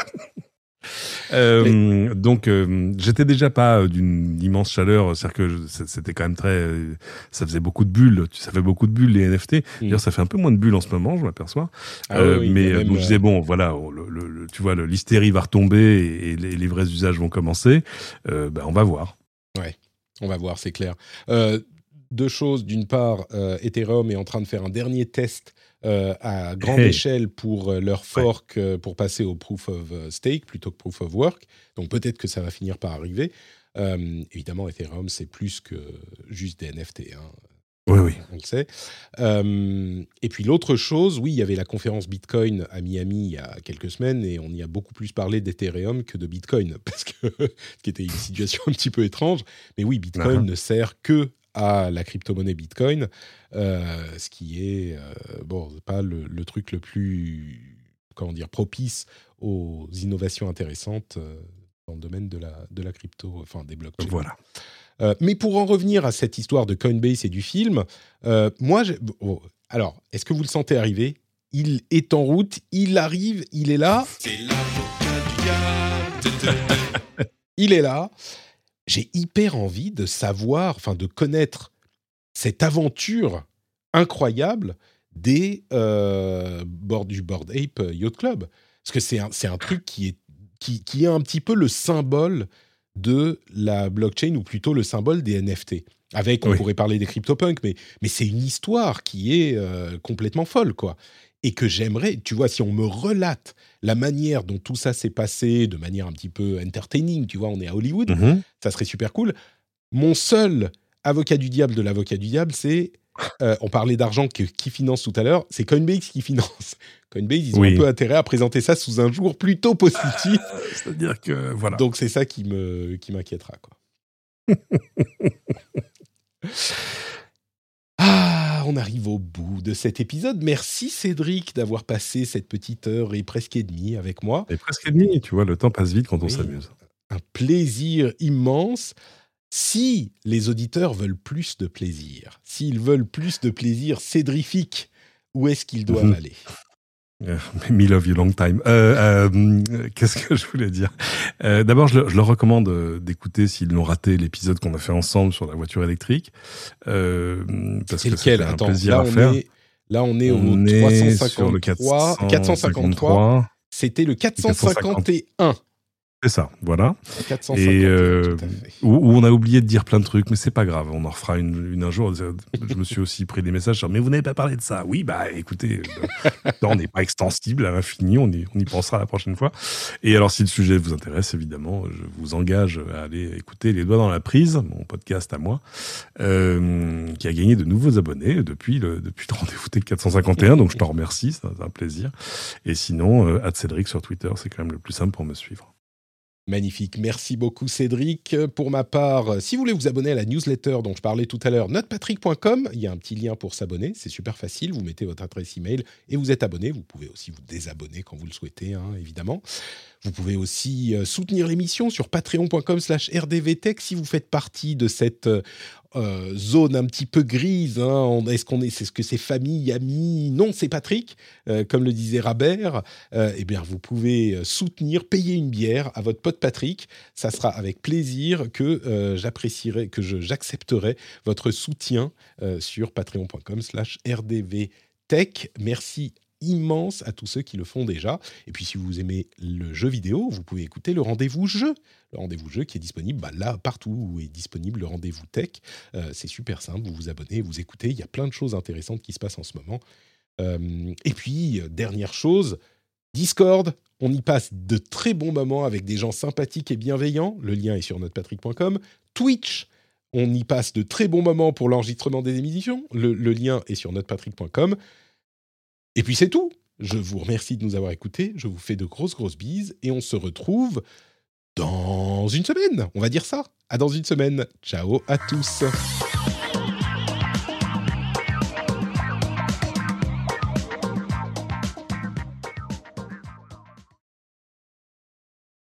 euh, Mais... Donc, euh, j'étais déjà pas euh, d'une immense chaleur. C'est-à-dire que je, c'était quand même très. Euh, ça faisait beaucoup de bulles. Ça fait beaucoup de bulles les N F T. Mmh. D'ailleurs, ça fait un peu moins de bulles en ce moment, je m'aperçois. Ah, euh, oui, mais même, donc, je disais bon, voilà, le, le, le, tu vois, le, l'hystérie va retomber et, et les, les vrais usages vont commencer. Euh, ben, on va voir. Ouais, on va voir, c'est clair. Euh, deux choses. D'une part, euh, Ethereum est en train de faire un dernier test euh, à grande hey. échelle pour euh, leur fork, ouais. euh, pour passer au proof of stake plutôt que proof of work. Donc peut-être que ça va finir par arriver. Euh, évidemment, Ethereum, c'est plus que juste des N F T. Hein. Oui, oui. On le sait. Euh, et puis l'autre chose, oui, il y avait la conférence Bitcoin à Miami il y a quelques semaines et on y a beaucoup plus parlé d'Ethereum que de Bitcoin, parce que ce qui était une situation un petit peu étrange. Mais oui, Bitcoin uh-huh. ne sert que à la crypto-monnaie Bitcoin, euh, ce qui est euh, bon, pas le, le truc le plus, comment dire, propice aux innovations intéressantes euh, dans le domaine de la, de la crypto, enfin des blockchains. Voilà. Euh, mais pour en revenir à cette histoire de Coinbase et du film, euh, moi, j'ai... Oh, alors, est-ce que vous le sentez arriver ? Il est en route, il arrive, il est là. C'est l'avocat du diable. Il est là. J'ai hyper envie de savoir, enfin de connaître cette aventure incroyable des euh, board, du Bored Ape Yacht Club. Parce que c'est un, c'est un truc qui est, qui, qui est un petit peu le symbole de la blockchain, ou plutôt le symbole des N F T. Avec, on oui. pourrait parler des CryptoPunks, mais, mais c'est une histoire qui est euh, complètement folle, quoi. Et que j'aimerais, tu vois, si on me relate la manière dont tout ça s'est passé, de manière un petit peu entertaining, tu vois, on est à Hollywood, mm-hmm. ça serait super cool. Mon seul avocat du diable de l'avocat du diable, c'est, euh, on parlait d'argent que, qui finance tout à l'heure, c'est Coinbase qui finance. Coinbase, ils ont oui. un peu intérêt à présenter ça sous un jour plutôt positif. C'est-à-dire que, voilà. Donc c'est ça qui, me, qui m'inquiétera, quoi. Ah, on arrive au bout de cet épisode. Merci Cédric d'avoir passé cette petite heure et presque et demie avec moi. Et presque et demie, tu vois, le temps passe vite quand oui, on s'amuse. Un plaisir immense. Si les auditeurs veulent plus de plaisir, s'ils veulent plus de plaisir cédrifique, où est-ce qu'ils doivent mmh. aller ? Uh, me love you long time. Euh, euh, qu'est-ce que je voulais dire ? euh, D'abord, je, je leur recommande d'écouter s'ils l'ont raté l'épisode qu'on a fait ensemble sur la voiture électrique. Euh, parce c'est que lequel ? Attends, un plaisir là, à faire. Est, là, on est au on trois cent cinquante-trois, est quatre cent cinquante-trois. quatre cent cinquantre-trois. C'était le quatre cent cinquante et un. C'est ça, voilà. quatre cent cinquante et un, et euh, tout à fait. où, où on a oublié de dire plein de trucs, mais c'est pas grave, on en refera une, une un jour. Je me suis aussi pris des messages sur « mais vous n'avez pas parlé de ça ». Oui, bah écoutez, euh, on n'est pas extensible à l'infini, on y, on y pensera la prochaine fois. Et alors, si le sujet vous intéresse, évidemment, je vous engage à aller écouter Les Doigts dans la prise, mon podcast à moi, euh, qui a gagné de nouveaux abonnés depuis le, depuis le rendez-vous Tech quatre cent cinquante et un, donc je t'en remercie, c'est un plaisir. Et sinon, euh, arobase Cédric sur Twitter, c'est quand même le plus simple pour me suivre. Magnifique, merci beaucoup Cédric. Pour ma part, si vous voulez vous abonner à la newsletter dont je parlais tout à l'heure, notepatrick point com, il y a un petit lien pour s'abonner, c'est super facile, vous mettez votre adresse email et vous êtes abonné. Vous pouvez aussi vous désabonner quand vous le souhaitez, hein, évidemment. Vous pouvez aussi euh, soutenir l'émission sur patreon point com slash r d v tech si vous faites partie de cette euh, euh, zone un petit peu grise. Hein. On, est-ce qu'on est, c'est ce que c'est famille, amis ? Non, c'est Patrick, euh, comme le disait Rabert. Euh, eh bien, vous pouvez soutenir, payer une bière à votre pote Patrick. Ça sera avec plaisir que euh, j'apprécierai, que je, j'accepterai votre soutien euh, sur patreon point com slash r d v tech. Merci immense à tous ceux qui le font déjà. Et puis, si vous aimez le jeu vidéo, vous pouvez écouter le Rendez-vous Jeu. Le Rendez-vous Jeu qui est disponible bah, là, partout où est disponible le Rendez-vous Tech. Euh, c'est super simple, vous vous abonnez, vous écoutez. Il y a plein de choses intéressantes qui se passent en ce moment. Euh, et puis, euh, dernière chose, Discord. On y passe de très bons moments avec des gens sympathiques et bienveillants. Le lien est sur notepatrick point com. Twitch. On y passe de très bons moments pour l'enregistrement des émissions. Le, le lien est sur notepatrick point com. Et puis c'est tout. Je vous remercie de nous avoir écoutés. Je vous fais de grosses, grosses bises. Et on se retrouve dans une semaine. On va dire ça. À dans une semaine. Ciao à tous.